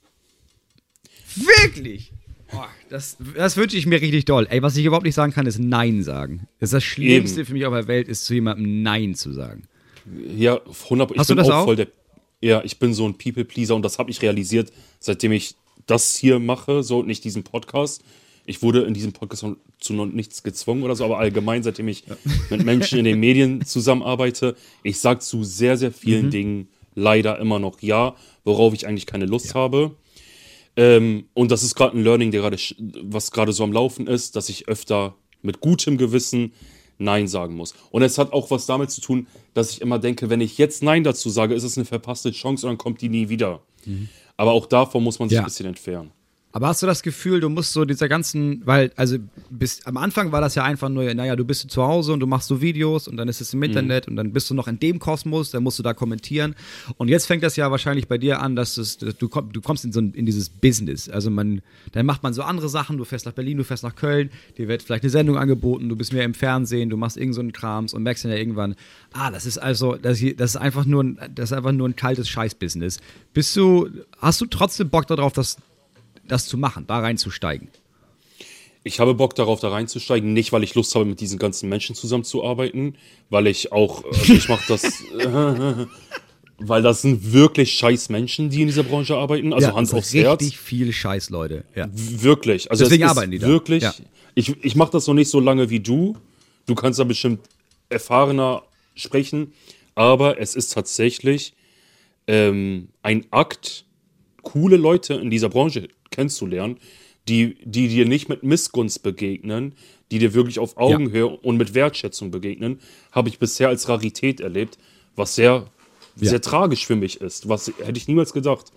Wirklich? Oh, das wünsche ich mir richtig doll. Ey, was ich überhaupt nicht sagen kann, ist Nein sagen. Das ist das Schlimmste für mich auf der Welt, ist zu jemandem Nein zu sagen. Ja, 100%. Hast du das auch? Ich bin so ein People-Pleaser und das habe ich realisiert, seitdem ich das hier mache, so nicht diesen Podcast. Ich wurde in diesem Podcast zu noch nichts gezwungen oder so, aber allgemein, seitdem ich mit Menschen in den Medien zusammenarbeite, ich sage zu sehr, sehr vielen Dingen leider immer noch ja, worauf ich eigentlich keine Lust habe. Und das ist gerade ein Learning, was gerade so am Laufen ist, dass ich öfter mit gutem Gewissen Nein sagen muss. Und es hat auch was damit zu tun, dass ich immer denke, wenn ich jetzt Nein dazu sage, ist es eine verpasste Chance und dann kommt die nie wieder. Aber auch davon muss man sich ein bisschen entfernen. Aber hast du das Gefühl, du musst so dieser ganzen, weil, also am Anfang war das ja einfach nur, naja, du bist zu Hause und du machst so Videos und dann ist es im Internet und dann bist du noch in dem Kosmos, dann musst du da kommentieren. Und jetzt fängt das ja wahrscheinlich bei dir an, dass du kommst in dieses Business. Also dann macht man so andere Sachen, du fährst nach Berlin, du fährst nach Köln, dir wird vielleicht eine Sendung angeboten, du bist mehr im Fernsehen, du machst irgend so einen Krams und merkst dann ja irgendwann, das ist einfach nur ein kaltes Scheiß-Business. Hast du trotzdem Bock darauf, das zu machen, da reinzusteigen? Ich habe Bock darauf, da reinzusteigen, nicht, weil ich Lust habe, mit diesen ganzen Menschen zusammenzuarbeiten, weil ich auch, ich mache das, weil das sind wirklich scheiß Menschen, die in dieser Branche arbeiten, also Hand aufs Herz. Richtig viel Scheiß, Leute. Ja. Wirklich. Also deswegen arbeiten die da. Wirklich, ich mache das noch nicht so lange wie du. Du kannst da bestimmt erfahrener sprechen, aber es ist tatsächlich ein Akt, coole Leute in dieser Branche kennenzulernen, die dir nicht mit Missgunst begegnen, die dir wirklich auf Augenhöhe und mit Wertschätzung begegnen, habe ich bisher als Rarität erlebt, was sehr tragisch für mich ist. Was hätte ich niemals gedacht.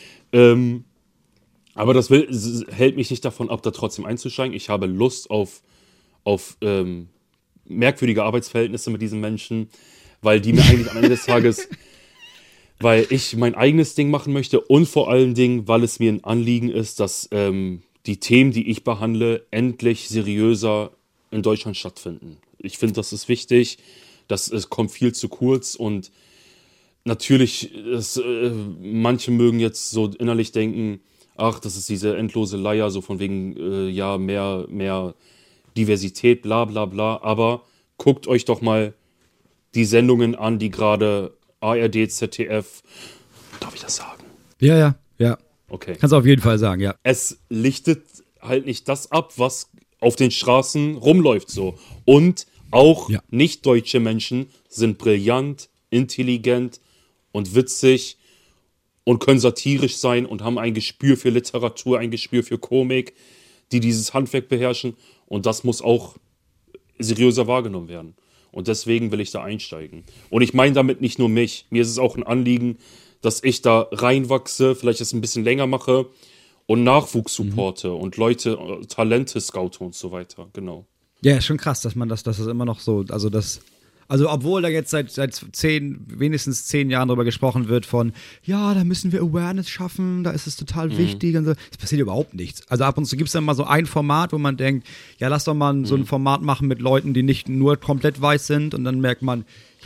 Aber das hält mich nicht davon ab, da trotzdem einzusteigen. Ich habe Lust auf merkwürdige Arbeitsverhältnisse mit diesen Menschen, weil die mir eigentlich am Ende des Tages, weil ich mein eigenes Ding machen möchte und vor allen Dingen, weil es mir ein Anliegen ist, dass die Themen, die ich behandle, endlich seriöser in Deutschland stattfinden. Ich finde, das ist wichtig, es kommt viel zu kurz und natürlich, manche mögen jetzt so innerlich denken, ach, das ist diese endlose Leier, so von wegen, mehr Diversität, bla bla bla, aber guckt euch doch mal die Sendungen an, die gerade ARD, ZDF, darf ich das sagen? Ja. Okay. Kannst du auf jeden Fall sagen, ja. Es lichtet halt nicht das ab, was auf den Straßen rumläuft so. Und auch nicht-deutsche Menschen sind brillant, intelligent und witzig und können satirisch sein und haben ein Gespür für Literatur, ein Gespür für Komik, die dieses Handwerk beherrschen. Und das muss auch seriöser wahrgenommen werden. Und deswegen will ich da einsteigen. Und ich meine damit nicht nur mich. Mir ist es auch ein Anliegen, dass ich da reinwachse, vielleicht das ein bisschen länger mache und Nachwuchs supporte und Leute, Talente scoute und so weiter. Genau. Ja, ist schon krass, dass das immer noch so, also obwohl da jetzt seit wenigstens 10 Jahren darüber gesprochen wird von, ja, da müssen wir Awareness schaffen, da ist es total wichtig und so. Es passiert überhaupt nichts. Also ab und zu gibt es dann mal so ein Format, wo man denkt, ja, lass doch mal so ein Format machen mit Leuten, die nicht nur komplett weiß sind und dann merkt man,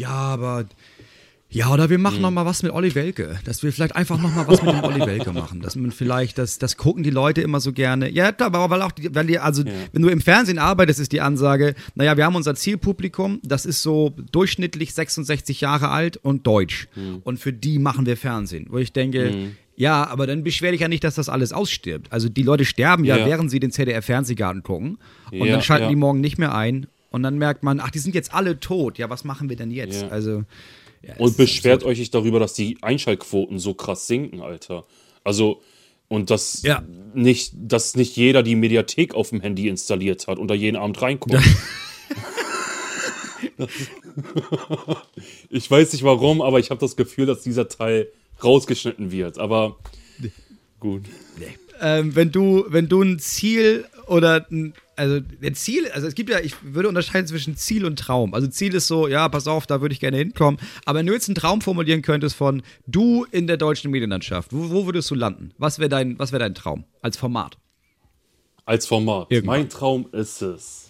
oder wir machen noch mal was mit Olli Welke. Dass wir vielleicht einfach noch mal was mit dem Olli Welke machen. Dass man vielleicht, das gucken die Leute immer so gerne. Ja, klar, aber wenn du im Fernsehen arbeitest, ist die Ansage, naja, wir haben unser Zielpublikum, das ist so durchschnittlich 66 Jahre alt und deutsch. Und für die machen wir Fernsehen. Wo ich denke, ja, aber dann beschwer dich ja nicht, dass das alles ausstirbt. Also die Leute sterben während sie den ZDF-Fernsehgarten gucken. Und dann schalten die morgen nicht mehr ein. Und dann merkt man, ach, die sind jetzt alle tot. Ja, was machen wir denn jetzt? Ja. Also... Ja, und beschwert euch nicht darüber, dass die Einschaltquoten so krass sinken, Alter. Also, und dass nicht jeder die Mediathek auf dem Handy installiert hat und da jeden Abend reinguckt. Ich weiß nicht warum, aber ich habe das Gefühl, dass dieser Teil rausgeschnitten wird. Aber gut. Wenn du ein Ziel oder es gibt ja, ich würde unterscheiden zwischen Ziel und Traum. Also Ziel ist so, ja, pass auf, da würde ich gerne hinkommen. Aber wenn du jetzt einen Traum formulieren könntest von du in der deutschen Medienlandschaft, wo würdest du landen? Was wäre dein Traum als Format? Als Format? Irgendwann. Mein Traum ist es.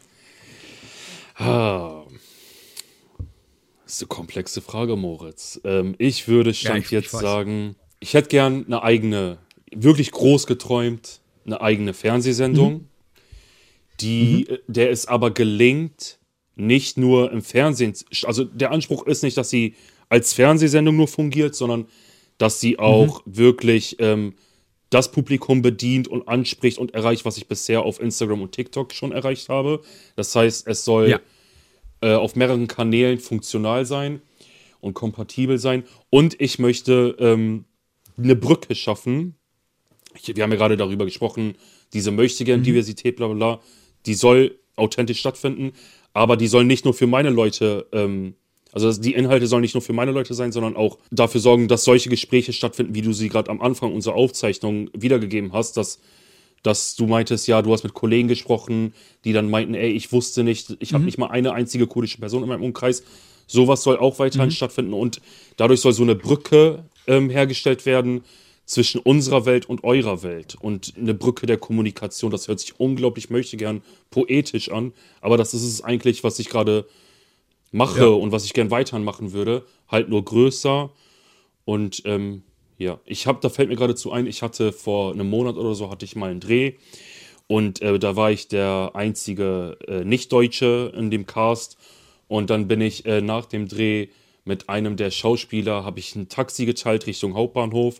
Das ist eine komplexe Frage, Moritz. Ich würde jetzt sagen, ich hätte gern eine eigene, wirklich groß geträumt, eine eigene Fernsehsendung, der es aber gelingt, nicht nur im Fernsehen, also der Anspruch ist nicht, dass sie als Fernsehsendung nur fungiert, sondern dass sie auch wirklich das Publikum bedient und anspricht und erreicht, was ich bisher auf Instagram und TikTok schon erreicht habe. Das heißt, es soll auf mehreren Kanälen funktional sein und kompatibel sein. Und ich möchte eine Brücke schaffen. Wir haben ja gerade darüber gesprochen, diese Möchtegern-Diversität, bla bla bla, die soll authentisch stattfinden, aber die soll nicht nur für meine Leute, also die Inhalte sollen nicht nur für meine Leute sein, sondern auch dafür sorgen, dass solche Gespräche stattfinden, wie du sie gerade am Anfang unserer Aufzeichnung wiedergegeben hast, dass du meintest, ja, du hast mit Kollegen gesprochen, die dann meinten, ey, ich wusste nicht, ich habe nicht mal eine einzige kurdische Person in meinem Umkreis. Sowas soll auch weiterhin stattfinden und dadurch soll so eine Brücke hergestellt werden zwischen unserer Welt und eurer Welt und eine Brücke der Kommunikation. Das hört sich unglaublich, möchte gern poetisch an, aber das ist es eigentlich, was ich gerade mache und was ich gern weiterhin machen würde, halt nur größer und da fällt mir geradezu ein, ich hatte vor einem Monat oder so, hatte ich mal einen Dreh und da war ich der einzige Nicht-Deutsche in dem Cast und dann bin ich nach dem Dreh mit einem der Schauspieler, habe ich ein Taxi geteilt Richtung Hauptbahnhof.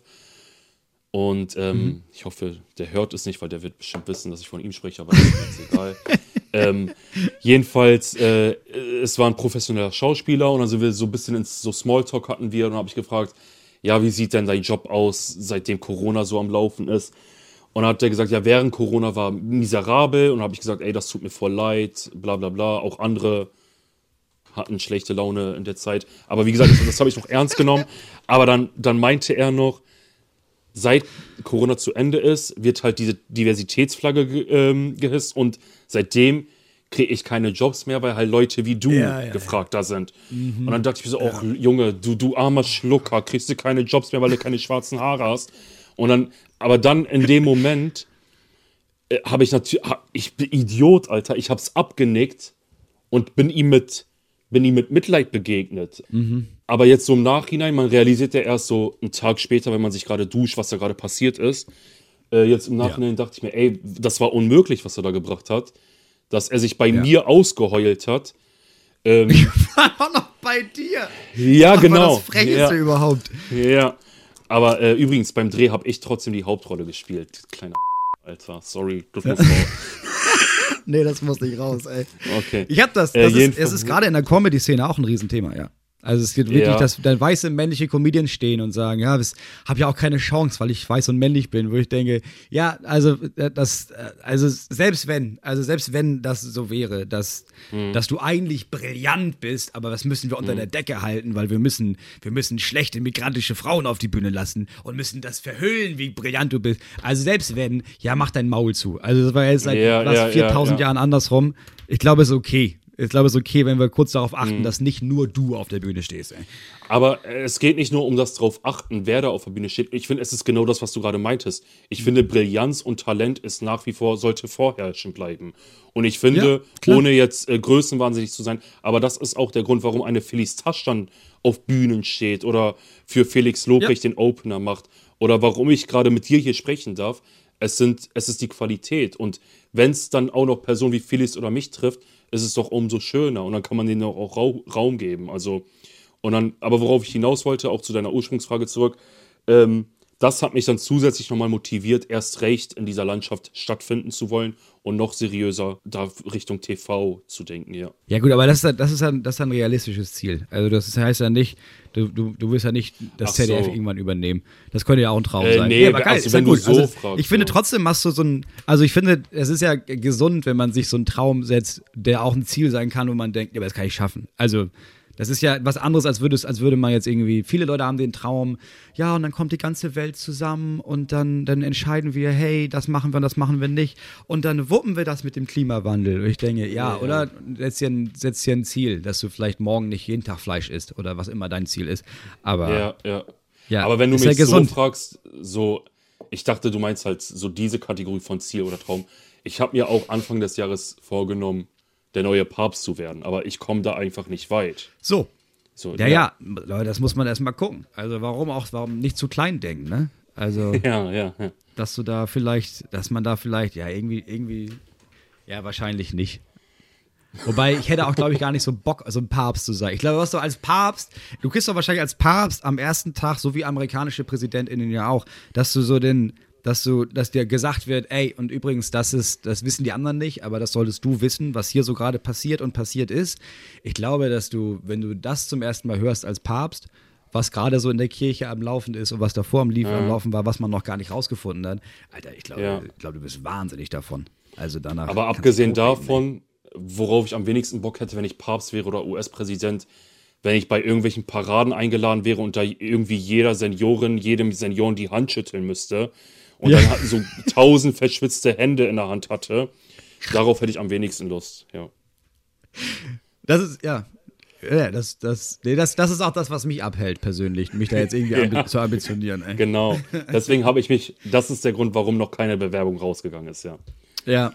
Und ich hoffe, der hört es nicht, weil der wird bestimmt wissen, dass ich von ihm spreche, aber das ist jetzt egal. Jedenfalls, es war ein professioneller Schauspieler und dann sind wir so ein bisschen ins so Smalltalk hatten wir und dann habe ich gefragt, ja, wie sieht denn dein Job aus, seitdem Corona so am Laufen ist? Und dann hat er gesagt, ja, während Corona war miserabel und dann habe ich gesagt, ey, das tut mir voll leid, bla bla bla, auch andere hatten schlechte Laune in der Zeit. Aber wie gesagt, das habe ich noch ernst genommen. Aber dann meinte er noch, seit Corona zu Ende ist, wird halt diese Diversitätsflagge gehisst und seitdem kriege ich keine Jobs mehr, weil halt Leute wie du gefragt da sind. Und dann dachte ich mir so, ach Junge, du armer Schlucker, kriegst du keine Jobs mehr, weil du keine schwarzen Haare hast. Und dann, aber dann in dem Moment habe ich natürlich, ich bin Idiot, Alter, ich hab's abgenickt und bin ihm mit Mitleid begegnet. Aber jetzt so im Nachhinein, man realisiert ja erst so einen Tag später, wenn man sich gerade duscht, was da gerade passiert ist. Jetzt im Nachhinein dachte ich mir, ey, das war unmöglich, was er da gebracht hat. Dass er sich bei mir ausgeheult hat. Ich war auch noch bei dir. Ja, genau. Das Frechste überhaupt. Ja. Aber übrigens, beim Dreh habe ich trotzdem die Hauptrolle gespielt. Kleiner Alter, sorry, das muss raus. Nee, das muss nicht raus, ey. Okay. Ich hab es ist gerade in der Comedy-Szene auch ein Riesenthema, ja. Also es geht wirklich, dass da weiße männliche Comedians stehen und sagen, ja, ich habe ja auch keine Chance, weil ich weiß und männlich bin, wo ich denke, ja, also selbst wenn das so wäre, dass du eigentlich brillant bist, aber das müssen wir unter der Decke halten, weil wir müssen schlechte migrantische Frauen auf die Bühne lassen und müssen das verhüllen, wie brillant du bist. Also selbst wenn, ja, mach dein Maul zu. Also das war jetzt seit 4000 Jahren andersrum. Ich glaube, es ist okay. Ich glaube, es ist okay, wenn wir kurz darauf achten, dass nicht nur du auf der Bühne stehst. Ey. Aber es geht nicht nur um das drauf achten, wer da auf der Bühne steht. Ich finde, es ist genau das, was du gerade meintest. Ich finde, Brillanz und Talent ist nach wie vor, sollte vorherrschend bleiben. Und ich finde, ohne jetzt größenwahnsinnig zu sein, aber das ist auch der Grund, warum eine Felix Tasch dann auf Bühnen steht oder für Felix Lobrecht den Opener macht oder warum ich gerade mit dir hier sprechen darf. Es ist die Qualität. Und wenn es dann auch noch Personen wie Felix oder mich trifft, ist es doch umso schöner und dann kann man denen auch Raum geben. Also, und dann, aber worauf ich hinaus wollte, auch zu deiner Ursprungsfrage zurück, das hat mich dann zusätzlich nochmal motiviert, erst recht in dieser Landschaft stattfinden zu wollen und noch seriöser da Richtung TV zu denken, ja. Ja gut, aber das ist ein realistisches Ziel. Also das heißt ja nicht, du willst ja nicht das ZDF irgendwann übernehmen. Das könnte ja auch ein Traum sein. Nee, aber geil, also wenn du so fragst. Ich finde trotzdem machst du ich finde, es ist ja gesund, wenn man sich so einen Traum setzt, der auch ein Ziel sein kann, wo man denkt, ja, aber das kann ich schaffen. Also das ist ja was anderes, als würde man jetzt irgendwie, viele Leute haben den Traum, ja, und dann kommt die ganze Welt zusammen und dann entscheiden wir, hey, das machen wir nicht und dann wuppen wir das mit dem Klimawandel. Und ich denke, oder setz dir ein Ziel, dass du vielleicht morgen nicht jeden Tag Fleisch isst oder was immer dein Ziel ist. Aber aber wenn du mich so fragst, ich dachte, du meinst halt so diese Kategorie von Ziel oder Traum. Ich habe mir auch Anfang des Jahres vorgenommen, der neue Papst zu werden. Aber ich komme da einfach nicht weit. So, Leute, das muss man erstmal gucken. Also warum nicht zu klein denken, ne? Also, dass man da vielleicht, irgendwie, wahrscheinlich nicht. Wobei, ich hätte auch, glaube ich, gar nicht so Bock, so ein Papst zu sein. Ich glaube, du kriegst doch wahrscheinlich als Papst am ersten Tag, so wie amerikanische PräsidentInnen ja auch, dass dir gesagt wird, ey, und übrigens, das wissen die anderen nicht, aber das solltest du wissen, was hier so gerade passiert und passiert ist. Ich glaube, dass wenn du das zum ersten Mal hörst als Papst, was gerade so in der Kirche am Laufen ist und was davor am Laufen war, was man noch gar nicht rausgefunden hat, Alter, ich glaube, du bist wahnsinnig davon. Also danach. Aber abgesehen davon, worauf ich am wenigsten Bock hätte, wenn ich Papst wäre oder US-Präsident, wenn ich bei irgendwelchen Paraden eingeladen wäre und da irgendwie jedem Senioren die Hand schütteln müsste und dann so 1000 verschwitzte Hände in der Hand hatte. Darauf hätte ich am wenigsten Lust, ja. Das ist, das ist auch das, was mich abhält persönlich, mich da jetzt irgendwie zu ambitionieren. Ey. Genau, deswegen das ist der Grund, warum noch keine Bewerbung rausgegangen ist, ja. Ja.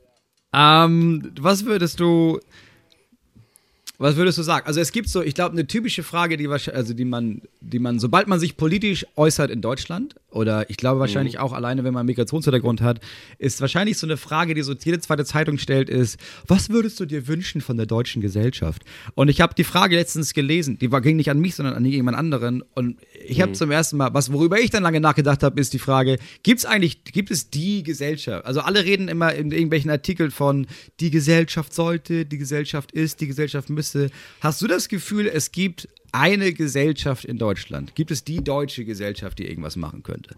Was würdest du sagen? Also es gibt so, ich glaube, eine typische Frage, die man, sobald man sich politisch äußert in Deutschland, oder ich glaube wahrscheinlich auch alleine, wenn man einen Migrationshintergrund hat, ist wahrscheinlich so eine Frage, die so jede zweite Zeitung stellt, ist, was würdest du dir wünschen von der deutschen Gesellschaft? Und ich habe die Frage letztens gelesen, ging nicht an mich, sondern an jemand anderen, und ich habe zum ersten Mal, worüber ich dann lange nachgedacht habe, ist die Frage, gibt es die Gesellschaft? Also alle reden immer in irgendwelchen Artikeln von, die Gesellschaft sollte, die Gesellschaft ist, die Gesellschaft müsste. Hast du das Gefühl, es gibt eine Gesellschaft in Deutschland? Gibt es die deutsche Gesellschaft, die irgendwas machen könnte?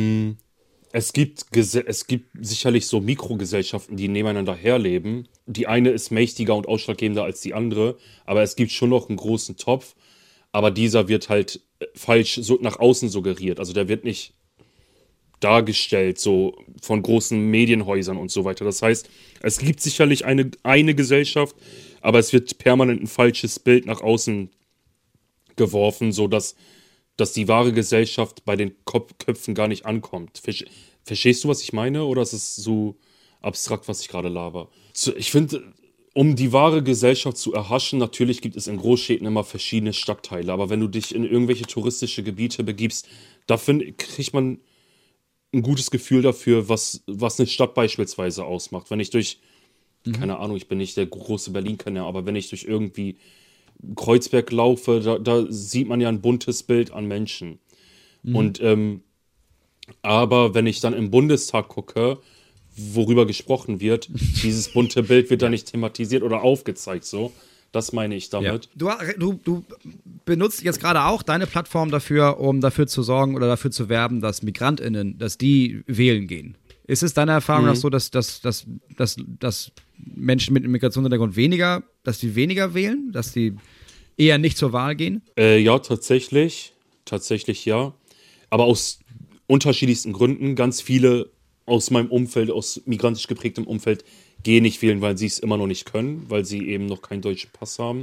Es gibt sicherlich so Mikrogesellschaften, die nebeneinander herleben. Die eine ist mächtiger und ausschlaggebender als die andere, aber es gibt schon noch einen großen Topf. Aber dieser wird halt falsch so nach außen suggeriert. Also der wird nicht dargestellt, so von großen Medienhäusern und so weiter. Das heißt, es gibt sicherlich eine Gesellschaft, aber es wird permanent ein falsches Bild nach außen geworfen, sodass die wahre Gesellschaft bei den Köpfen gar nicht ankommt. Verstehst du, was ich meine? Oder ist es so abstrakt, was ich gerade laber? Ich finde, um die wahre Gesellschaft zu erhaschen, natürlich gibt es in Großstädten immer verschiedene Stadtteile, aber wenn du dich in irgendwelche touristische Gebiete begibst, da kriegt man ein gutes Gefühl dafür, was eine Stadt beispielsweise ausmacht. Wenn ich durch, keine Ahnung, ich bin nicht der große Berlin-Kenner, aber wenn ich durch irgendwie Kreuzberg laufe, da sieht man ja ein buntes Bild an Menschen. Und aber wenn ich dann im Bundestag gucke, worüber gesprochen wird, dieses bunte Bild wird da nicht thematisiert oder aufgezeigt, so. Das meine ich damit. Ja. Du benutzt jetzt gerade auch deine Plattform dafür, um dafür zu sorgen oder dafür zu werben, dass MigrantInnen, dass die wählen gehen. Ist es deiner Erfahrung nach so, dass Menschen mit Migrationshintergrund weniger wählen, dass die eher nicht zur Wahl gehen? Ja, tatsächlich ja. Aber aus unterschiedlichsten Gründen. Ganz viele aus meinem Umfeld, aus migrantisch geprägtem Umfeld, gehen nicht wählen, weil sie es immer noch nicht können, weil sie eben noch keinen deutschen Pass haben.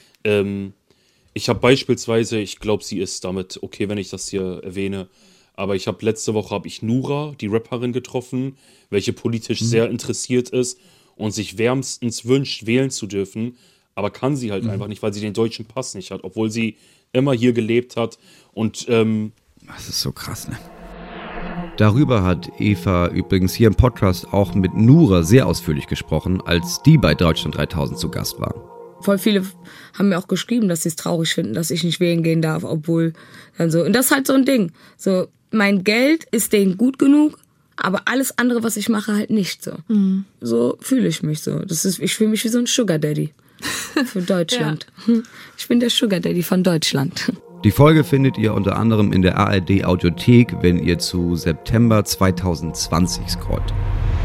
Ich habe beispielsweise, ich glaube, sie ist damit okay, wenn ich das hier erwähne, aber letzte Woche habe ich Nura, die Rapperin, getroffen, welche politisch sehr interessiert ist und sich wärmstens wünscht, wählen zu dürfen, aber kann sie halt einfach nicht, weil sie den deutschen Pass nicht hat, obwohl sie immer hier gelebt hat. Und das ist so krass, ne? Darüber hat Eva übrigens hier im Podcast auch mit Nura sehr ausführlich gesprochen, als die bei Deutschland 3000 zu Gast war. Voll viele haben mir auch geschrieben, dass sie es traurig finden, dass ich nicht wählen gehen darf, obwohl dann so. Und das ist halt so ein Ding. So, mein Geld ist denen gut genug, aber alles andere, was ich mache, halt nicht so. So fühle ich mich so. Ich fühle mich wie so ein Sugar Daddy für Deutschland. Ja. Ich bin der Sugar Daddy von Deutschland. Die Folge findet ihr unter anderem in der ARD Audiothek, wenn ihr zu September 2020 scrollt.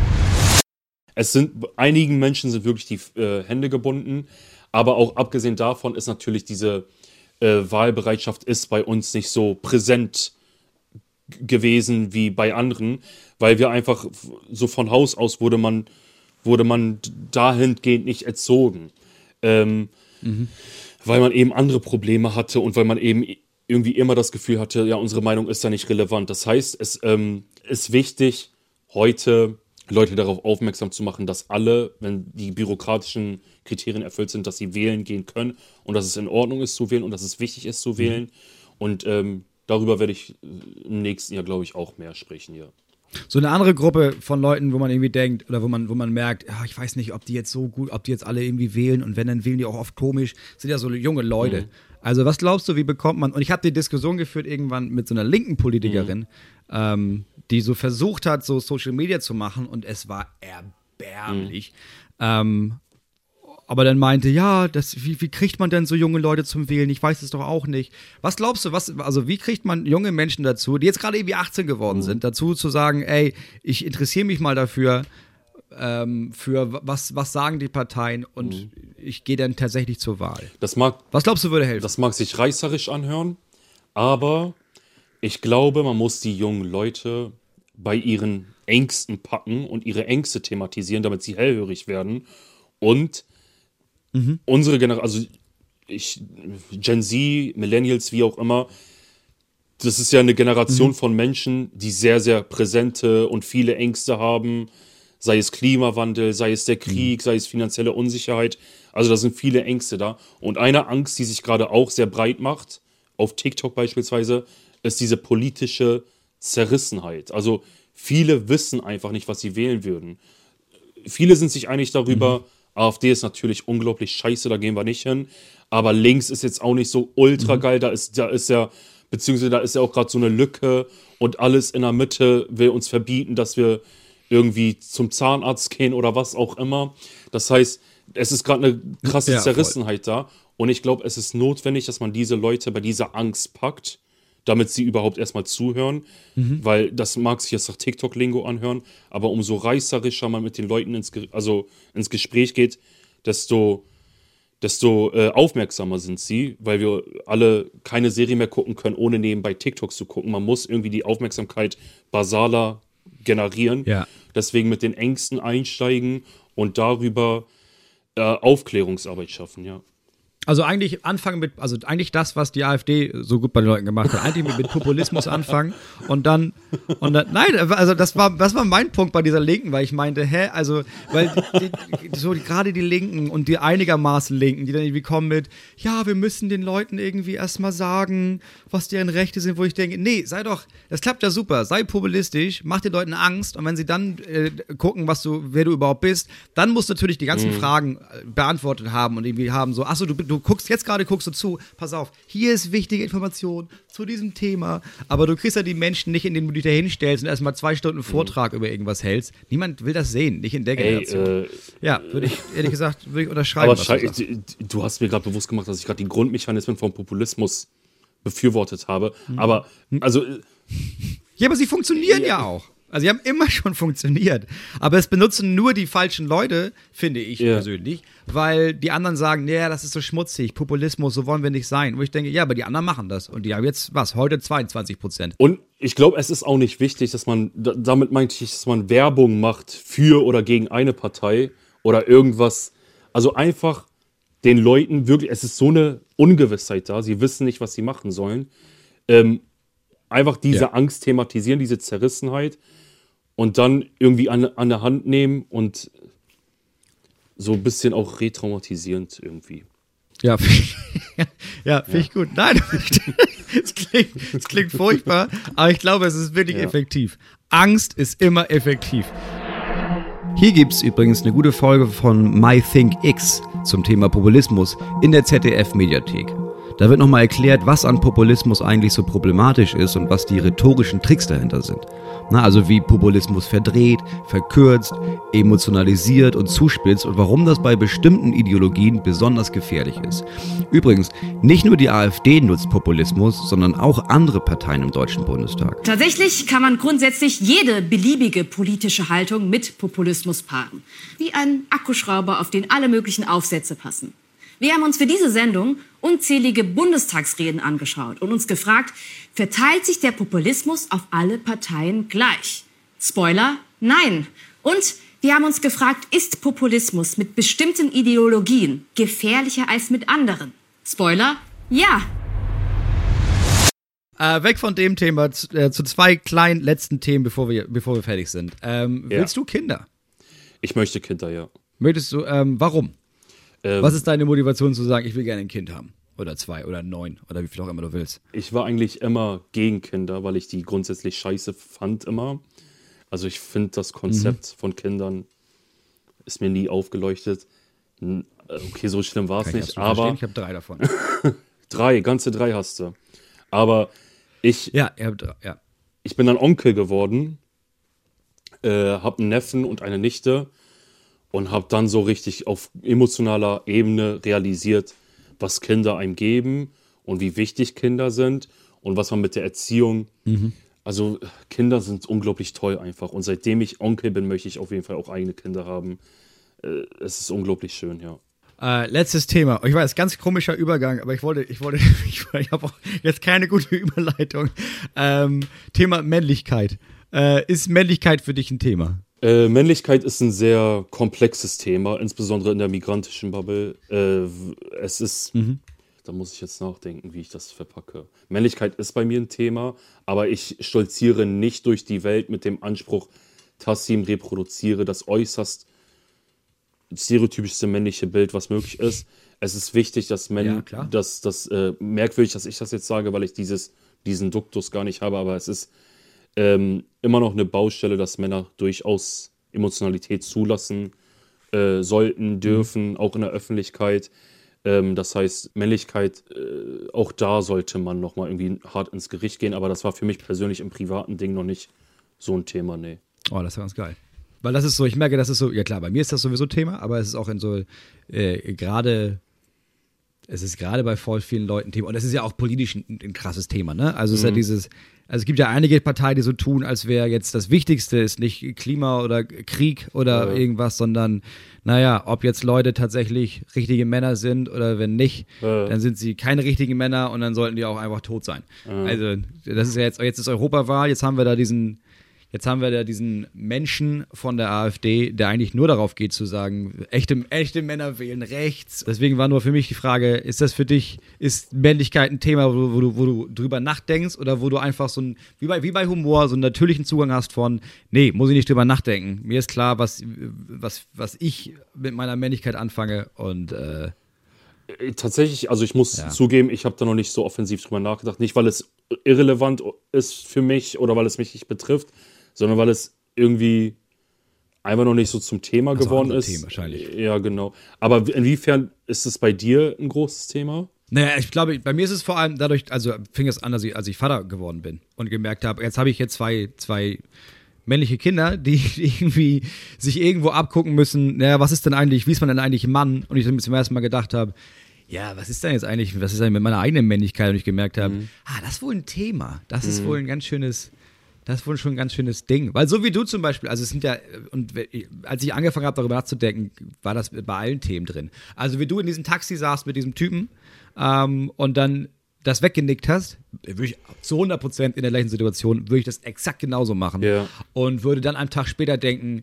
Einigen Menschen sind wirklich die Hände gebunden, aber auch abgesehen davon ist natürlich diese Wahlbereitschaft ist bei uns nicht so präsent gewesen wie bei anderen, weil wir einfach so von Haus aus wurde man dahingehend nicht erzogen. Weil man eben andere Probleme hatte und weil man eben irgendwie immer das Gefühl hatte, ja, unsere Meinung ist da nicht relevant. Das heißt, es ist wichtig, heute Leute darauf aufmerksam zu machen, dass alle, wenn die bürokratischen Kriterien erfüllt sind, dass sie wählen gehen können und dass es in Ordnung ist zu wählen und dass es wichtig ist zu wählen. Und darüber werde ich im nächsten Jahr, glaube ich, auch mehr sprechen hier. So eine andere Gruppe von Leuten, wo man irgendwie denkt oder wo man merkt, ich weiß nicht, ob die jetzt alle irgendwie wählen und wenn, dann wählen die auch oft komisch, sind ja so junge Leute. Also was glaubst du, wie bekommt man, und ich habe die Diskussion geführt irgendwann mit so einer linken Politikerin, die so versucht hat, so Social Media zu machen und es war erbärmlich. Aber dann meinte, wie kriegt man denn so junge Leute zum Wählen? Ich weiß es doch auch nicht. Was glaubst du, wie kriegt man junge Menschen dazu, die jetzt gerade irgendwie 18 geworden sind, dazu zu sagen, ey, ich interessiere mich mal dafür, für was sagen die Parteien und ich gehe dann tatsächlich zur Wahl. Was glaubst du, würde helfen? Das mag sich reißerisch anhören, aber ich glaube, man muss die jungen Leute bei ihren Ängsten packen und ihre Ängste thematisieren, damit sie hellhörig werden und unsere Generation, also Gen Z, Millennials, wie auch immer, das ist ja eine Generation von Menschen, die sehr, sehr präsente und viele Ängste haben, sei es Klimawandel, sei es der Krieg, sei es finanzielle Unsicherheit. Also da sind viele Ängste da. Und eine Angst, die sich gerade auch sehr breit macht, auf TikTok beispielsweise, ist diese politische Zerrissenheit. Also viele wissen einfach nicht, was sie wählen würden. Viele sind sich einig darüber, AfD ist natürlich unglaublich scheiße, da gehen wir nicht hin. Aber links ist jetzt auch nicht so ultra geil. Da ist ja beziehungsweise da ist ja auch gerade so eine Lücke und alles in der Mitte will uns verbieten, dass wir irgendwie zum Zahnarzt gehen oder was auch immer. Das heißt, es ist gerade eine krasse Zerrissenheit da und ich glaube, es ist notwendig, dass man diese Leute bei dieser Angst packt, damit sie überhaupt erstmal zuhören, weil das mag sich jetzt nach TikTok-Lingo anhören, aber umso reißerischer man mit den Leuten ins Gespräch geht, desto aufmerksamer sind sie, weil wir alle keine Serie mehr gucken können, ohne nebenbei TikToks zu gucken. Man muss irgendwie die Aufmerksamkeit basaler generieren. Ja. Deswegen mit den Ängsten einsteigen und darüber Aufklärungsarbeit schaffen, ja. Also eigentlich anfangen eigentlich das, was die AfD so gut bei den Leuten gemacht hat. Eigentlich mit Populismus anfangen und dann, nein, also das war mein Punkt bei dieser Linken, weil ich meinte, weil gerade die Linken und die einigermaßen Linken, die dann irgendwie kommen mit, ja, wir müssen den Leuten irgendwie erstmal sagen, was deren Rechte sind, wo ich denke, nee, das klappt ja super, sei populistisch, mach den Leuten Angst und wenn sie dann gucken, wer du überhaupt bist, dann musst du natürlich die ganzen Fragen beantwortet haben und irgendwie haben so, achso, du guckst du zu, pass auf, hier ist wichtige Information zu diesem Thema, aber du kriegst ja die Menschen nicht, indem du dich da hinstellst und erstmal 2 Stunden Vortrag über irgendwas hältst. Niemand will das sehen, nicht in der Generation. Würde ich, ehrlich gesagt, unterschreiben. Aber du hast mir gerade bewusst gemacht, dass ich gerade die Grundmechanismen vom Populismus befürwortet habe, aber, also... Ja, aber sie funktionieren ja auch. Also sie haben immer schon funktioniert. Aber es benutzen nur die falschen Leute, finde ich persönlich, weil die anderen sagen, ja, das ist so schmutzig, Populismus, so wollen wir nicht sein. Wo ich denke, ja, aber die anderen machen das. Und die haben jetzt, heute 22%. Und ich glaube, es ist auch nicht wichtig, dass man, damit meinte ich, dass man Werbung macht für oder gegen eine Partei oder irgendwas. Also einfach den Leuten wirklich, es ist so eine Ungewissheit da, sie wissen nicht, was sie machen sollen. Einfach diese Angst thematisieren, diese Zerrissenheit und dann irgendwie an der Hand nehmen und so ein bisschen auch retraumatisierend irgendwie. Ja, finde ich gut. Nein, es klingt furchtbar, aber ich glaube, es ist wirklich effektiv. Angst ist immer effektiv. Hier gibt es übrigens eine gute Folge von MyThinkX zum Thema Populismus in der ZDF-Mediathek. Da wird nochmal erklärt, was an Populismus eigentlich so problematisch ist und was die rhetorischen Tricks dahinter sind. Also wie Populismus verdreht, verkürzt, emotionalisiert und zuspitzt und warum das bei bestimmten Ideologien besonders gefährlich ist. Übrigens, nicht nur die AfD nutzt Populismus, sondern auch andere Parteien im Deutschen Bundestag. Tatsächlich kann man grundsätzlich jede beliebige politische Haltung mit Populismus paaren. Wie ein Akkuschrauber, auf den alle möglichen Aufsätze passen. Wir haben uns für diese Sendung unzählige Bundestagsreden angeschaut und uns gefragt, verteilt sich der Populismus auf alle Parteien gleich? Spoiler, nein. Und wir haben uns gefragt, ist Populismus mit bestimmten Ideologien gefährlicher als mit anderen? Spoiler, ja. Weg von dem Thema zu 2 kleinen letzten Themen, bevor wir fertig sind. Willst du Kinder? Ich möchte Kinder, ja. Möchtest du, warum? Was ist deine Motivation zu sagen, ich will gerne ein Kind haben? Oder 2 oder 9 oder wie viel auch immer du willst? Ich war eigentlich immer gegen Kinder, weil ich die grundsätzlich scheiße fand immer. Also ich finde das Konzept von Kindern ist mir nie aufgeleuchtet. Okay, so schlimm war es nicht, aber... Ich habe 3 davon. 3, ganze 3 hast du. Aber ich bin dann Onkel geworden, habe einen Neffen und eine Nichte und habe dann so richtig auf emotionaler Ebene realisiert, was Kinder einem geben und wie wichtig Kinder sind und was man mit der Erziehung... Also Kinder sind unglaublich toll einfach. Und seitdem ich Onkel bin, möchte ich auf jeden Fall auch eigene Kinder haben. Es ist unglaublich schön, ja. Letztes Thema. Ich weiß, ganz komischer Übergang, aber ich habe auch jetzt keine gute Überleitung. Thema Männlichkeit. Ist Männlichkeit für dich ein Thema? Männlichkeit ist ein sehr komplexes Thema, insbesondere in der migrantischen Bubble. Es ist... Da muss ich jetzt nachdenken, wie ich das verpacke. Männlichkeit ist bei mir ein Thema, aber ich stolziere nicht durch die Welt mit dem Anspruch, Tassim, reproduziere das äußerst stereotypischste männliche Bild, was möglich ist. Es ist wichtig, dass Männer, merkwürdig, dass ich das jetzt sage, weil ich diesen Duktus gar nicht habe, aber es ist immer noch eine Baustelle, dass Männer durchaus Emotionalität zulassen sollten, dürfen, auch in der Öffentlichkeit. Das heißt, Männlichkeit, auch da sollte man nochmal irgendwie hart ins Gericht gehen. Aber das war für mich persönlich im privaten Ding noch nicht so ein Thema, nee. Oh, das ist ganz geil. Weil das ist so, ich merke, das ist so, ja klar, bei mir ist das sowieso Thema, aber es ist auch in so, es ist gerade bei voll vielen Leuten Thema. Und das ist ja auch politisch ein krasses Thema, ne? Also es ist ja dieses, also es gibt ja einige Parteien, die so tun, als wäre jetzt das Wichtigste ist nicht Klima oder Krieg oder irgendwas, sondern, naja, ob jetzt Leute tatsächlich richtige Männer sind oder wenn nicht, dann sind sie keine richtigen Männer und dann sollten die auch einfach tot sein. Also das ist ja jetzt ist Europawahl, jetzt haben wir da diesen Menschen von der AfD, der eigentlich nur darauf geht zu sagen, echte Männer wählen rechts. Deswegen war nur für mich die Frage, ist das für dich, ist Männlichkeit ein Thema, wo du drüber nachdenkst oder wo du einfach so wie bei Humor, so einen natürlichen Zugang hast von, nee, muss ich nicht drüber nachdenken. Mir ist klar, was ich mit meiner Männlichkeit anfange und tatsächlich, also ich muss zugeben, ich habe da noch nicht so offensiv drüber nachgedacht. Nicht, weil es irrelevant ist für mich oder weil es mich nicht betrifft, sondern weil es irgendwie einfach noch nicht so zum Thema geworden ist. Thema, wahrscheinlich. Ja, genau. Aber inwiefern ist es bei dir ein großes Thema? Naja, ich glaube, bei mir ist es vor allem dadurch, also fing es an, als ich Vater geworden bin und gemerkt habe, jetzt habe ich jetzt zwei männliche Kinder, die irgendwie sich irgendwo abgucken müssen, naja, was ist denn eigentlich, wie ist man denn eigentlich Mann? Und ich zum ersten Mal gedacht habe, ja, was ist denn mit meiner eigenen Männlichkeit? Und ich gemerkt habe, das ist wohl ein Thema. Das ist wohl schon ein ganz schönes Ding. Weil so wie du zum Beispiel, also es sind ja, und als ich angefangen habe, darüber nachzudenken, war das bei allen Themen drin. Also wie du in diesem Taxi saßt mit diesem Typen und dann das weggenickt hast, würde ich zu 100% in der gleichen Situation, würde ich das exakt genauso machen. Yeah. Und würde dann einen Tag später denken,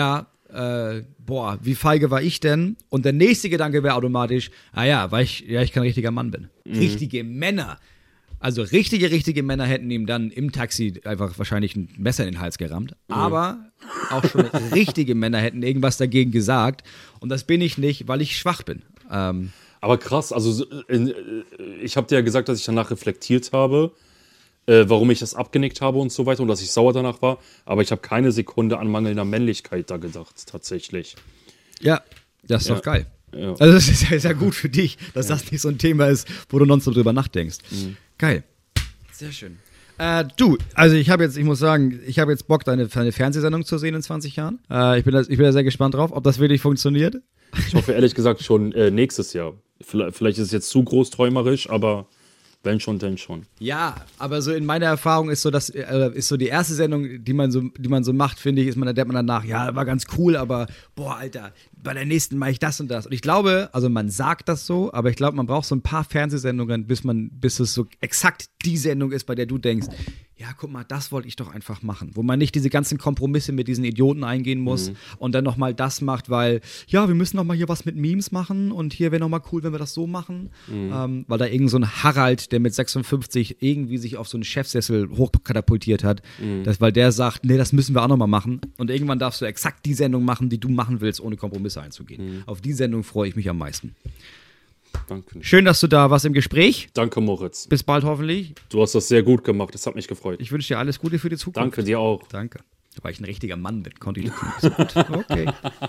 wie feige war ich denn? Und der nächste Gedanke wäre automatisch, weil ich kein richtiger Mann bin. Richtige Männer. Also richtige Männer hätten ihm dann im Taxi einfach wahrscheinlich ein Messer in den Hals gerammt. Aber auch schon richtige Männer hätten irgendwas dagegen gesagt. Und das bin ich nicht, weil ich schwach bin. Aber krass, also ich habe dir ja gesagt, dass ich danach reflektiert habe, warum ich das abgenickt habe und so weiter und dass ich sauer danach war. Aber ich habe keine Sekunde an mangelnder Männlichkeit da gedacht, tatsächlich. Ja, das ist doch geil. Ja. Also das ist ja gut für dich, dass das nicht so ein Thema ist, wo du nonstop drüber nachdenkst. Geil. Sehr schön. Also ich muss sagen, ich habe jetzt Bock, deine Fernsehsendung zu sehen in 20 Jahren. Ich bin da sehr gespannt drauf, ob das wirklich funktioniert. Ich hoffe ehrlich gesagt schon nächstes Jahr. Vielleicht ist es jetzt zu großträumerisch, aber wenn schon, denn schon. Ja, aber so in meiner Erfahrung ist so, ist so die erste Sendung, die man so macht, finde ich, denkt man danach, ja, war ganz cool, aber boah, Alter, bei der nächsten mache ich das und das. Und ich glaube, also man sagt das so, aber ich glaube, man braucht so ein paar Fernsehsendungen, bis es so exakt die Sendung ist, bei der du denkst, ja, guck mal, das wollte ich doch einfach machen. Wo man nicht diese ganzen Kompromisse mit diesen Idioten eingehen muss und dann nochmal das macht, weil, ja, wir müssen nochmal hier was mit Memes machen und hier wäre nochmal cool, wenn wir das so machen. Weil da irgend so ein Harald, der mit 56 irgendwie sich auf so einen Chefsessel hochkatapultiert hat, weil der sagt, nee, das müssen wir auch nochmal machen. Und irgendwann darfst du exakt die Sendung machen, die du machen willst, ohne Kompromisse einzugehen. Auf die Sendung freue ich mich am meisten. Danke. Schön, dass du da warst im Gespräch. Danke, Moritz. Bis bald hoffentlich. Du hast das sehr gut gemacht, das hat mich gefreut. Ich wünsche dir alles Gute für die Zukunft. Danke, dir auch. Danke. Weil ich ein richtiger Mann bin, konnte ich das nicht so gut. Okay.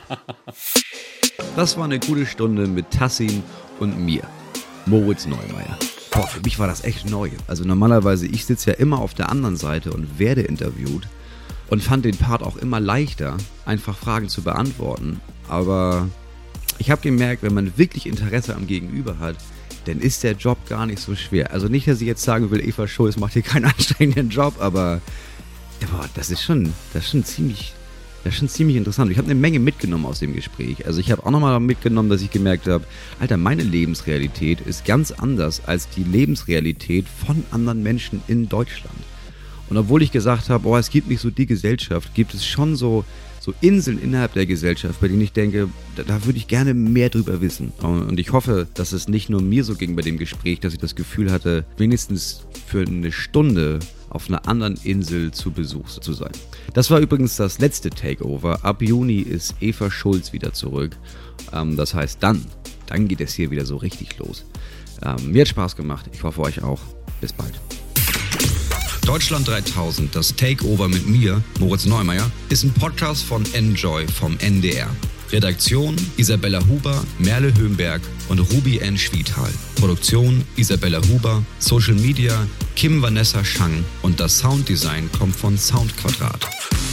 Das war eine gute Stunde mit Tassin und mir, Moritz Neumeier. Boah, für mich war das echt neu. Also normalerweise, ich sitze ja immer auf der anderen Seite und werde interviewt und fand den Part auch immer leichter, einfach Fragen zu beantworten. Aber ich habe gemerkt, wenn man wirklich Interesse am Gegenüber hat, dann ist der Job gar nicht so schwer. Also nicht, dass ich jetzt sagen will, Eva Schulz macht hier keinen anstrengenden Job, aber das ist schon ziemlich interessant. Ich habe eine Menge mitgenommen aus dem Gespräch. Also ich habe auch nochmal mitgenommen, dass ich gemerkt habe, Alter, meine Lebensrealität ist ganz anders als die Lebensrealität von anderen Menschen in Deutschland. Und obwohl ich gesagt habe, es gibt nicht so die Gesellschaft, gibt es schon so Inseln innerhalb der Gesellschaft, bei denen ich denke, da würde ich gerne mehr drüber wissen. Und ich hoffe, dass es nicht nur mir so ging bei dem Gespräch, dass ich das Gefühl hatte, wenigstens für eine Stunde auf einer anderen Insel zu Besuch zu sein. Das war übrigens das letzte Takeover. Ab Juni ist Eva Schulz wieder zurück. Das heißt, dann geht es hier wieder so richtig los. Mir hat Spaß gemacht. Ich hoffe, euch auch. Bis bald. Deutschland 3000, das Takeover mit mir, Moritz Neumeier, ist ein Podcast von Enjoy vom NDR. Redaktion Isabella Huber, Merle Hömberg und Ruby N. Schwietal. Produktion Isabella Huber, Social Media Kim Vanessa Schang und das Sounddesign kommt von Soundquadrat.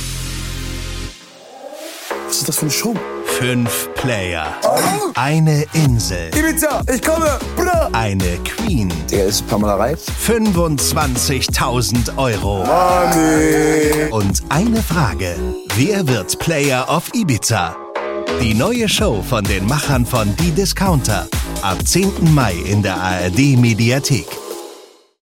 Was ist das für eine Show? 5 Player. Eine Insel. Ibiza, ich komme. Bra. Eine Queen. Der ist Pamela Reif. 25.000 Euro. Money. Und eine Frage. Wer wird Player of Ibiza? Die neue Show von den Machern von Die Discounter. Ab 10. Mai in der ARD Mediathek.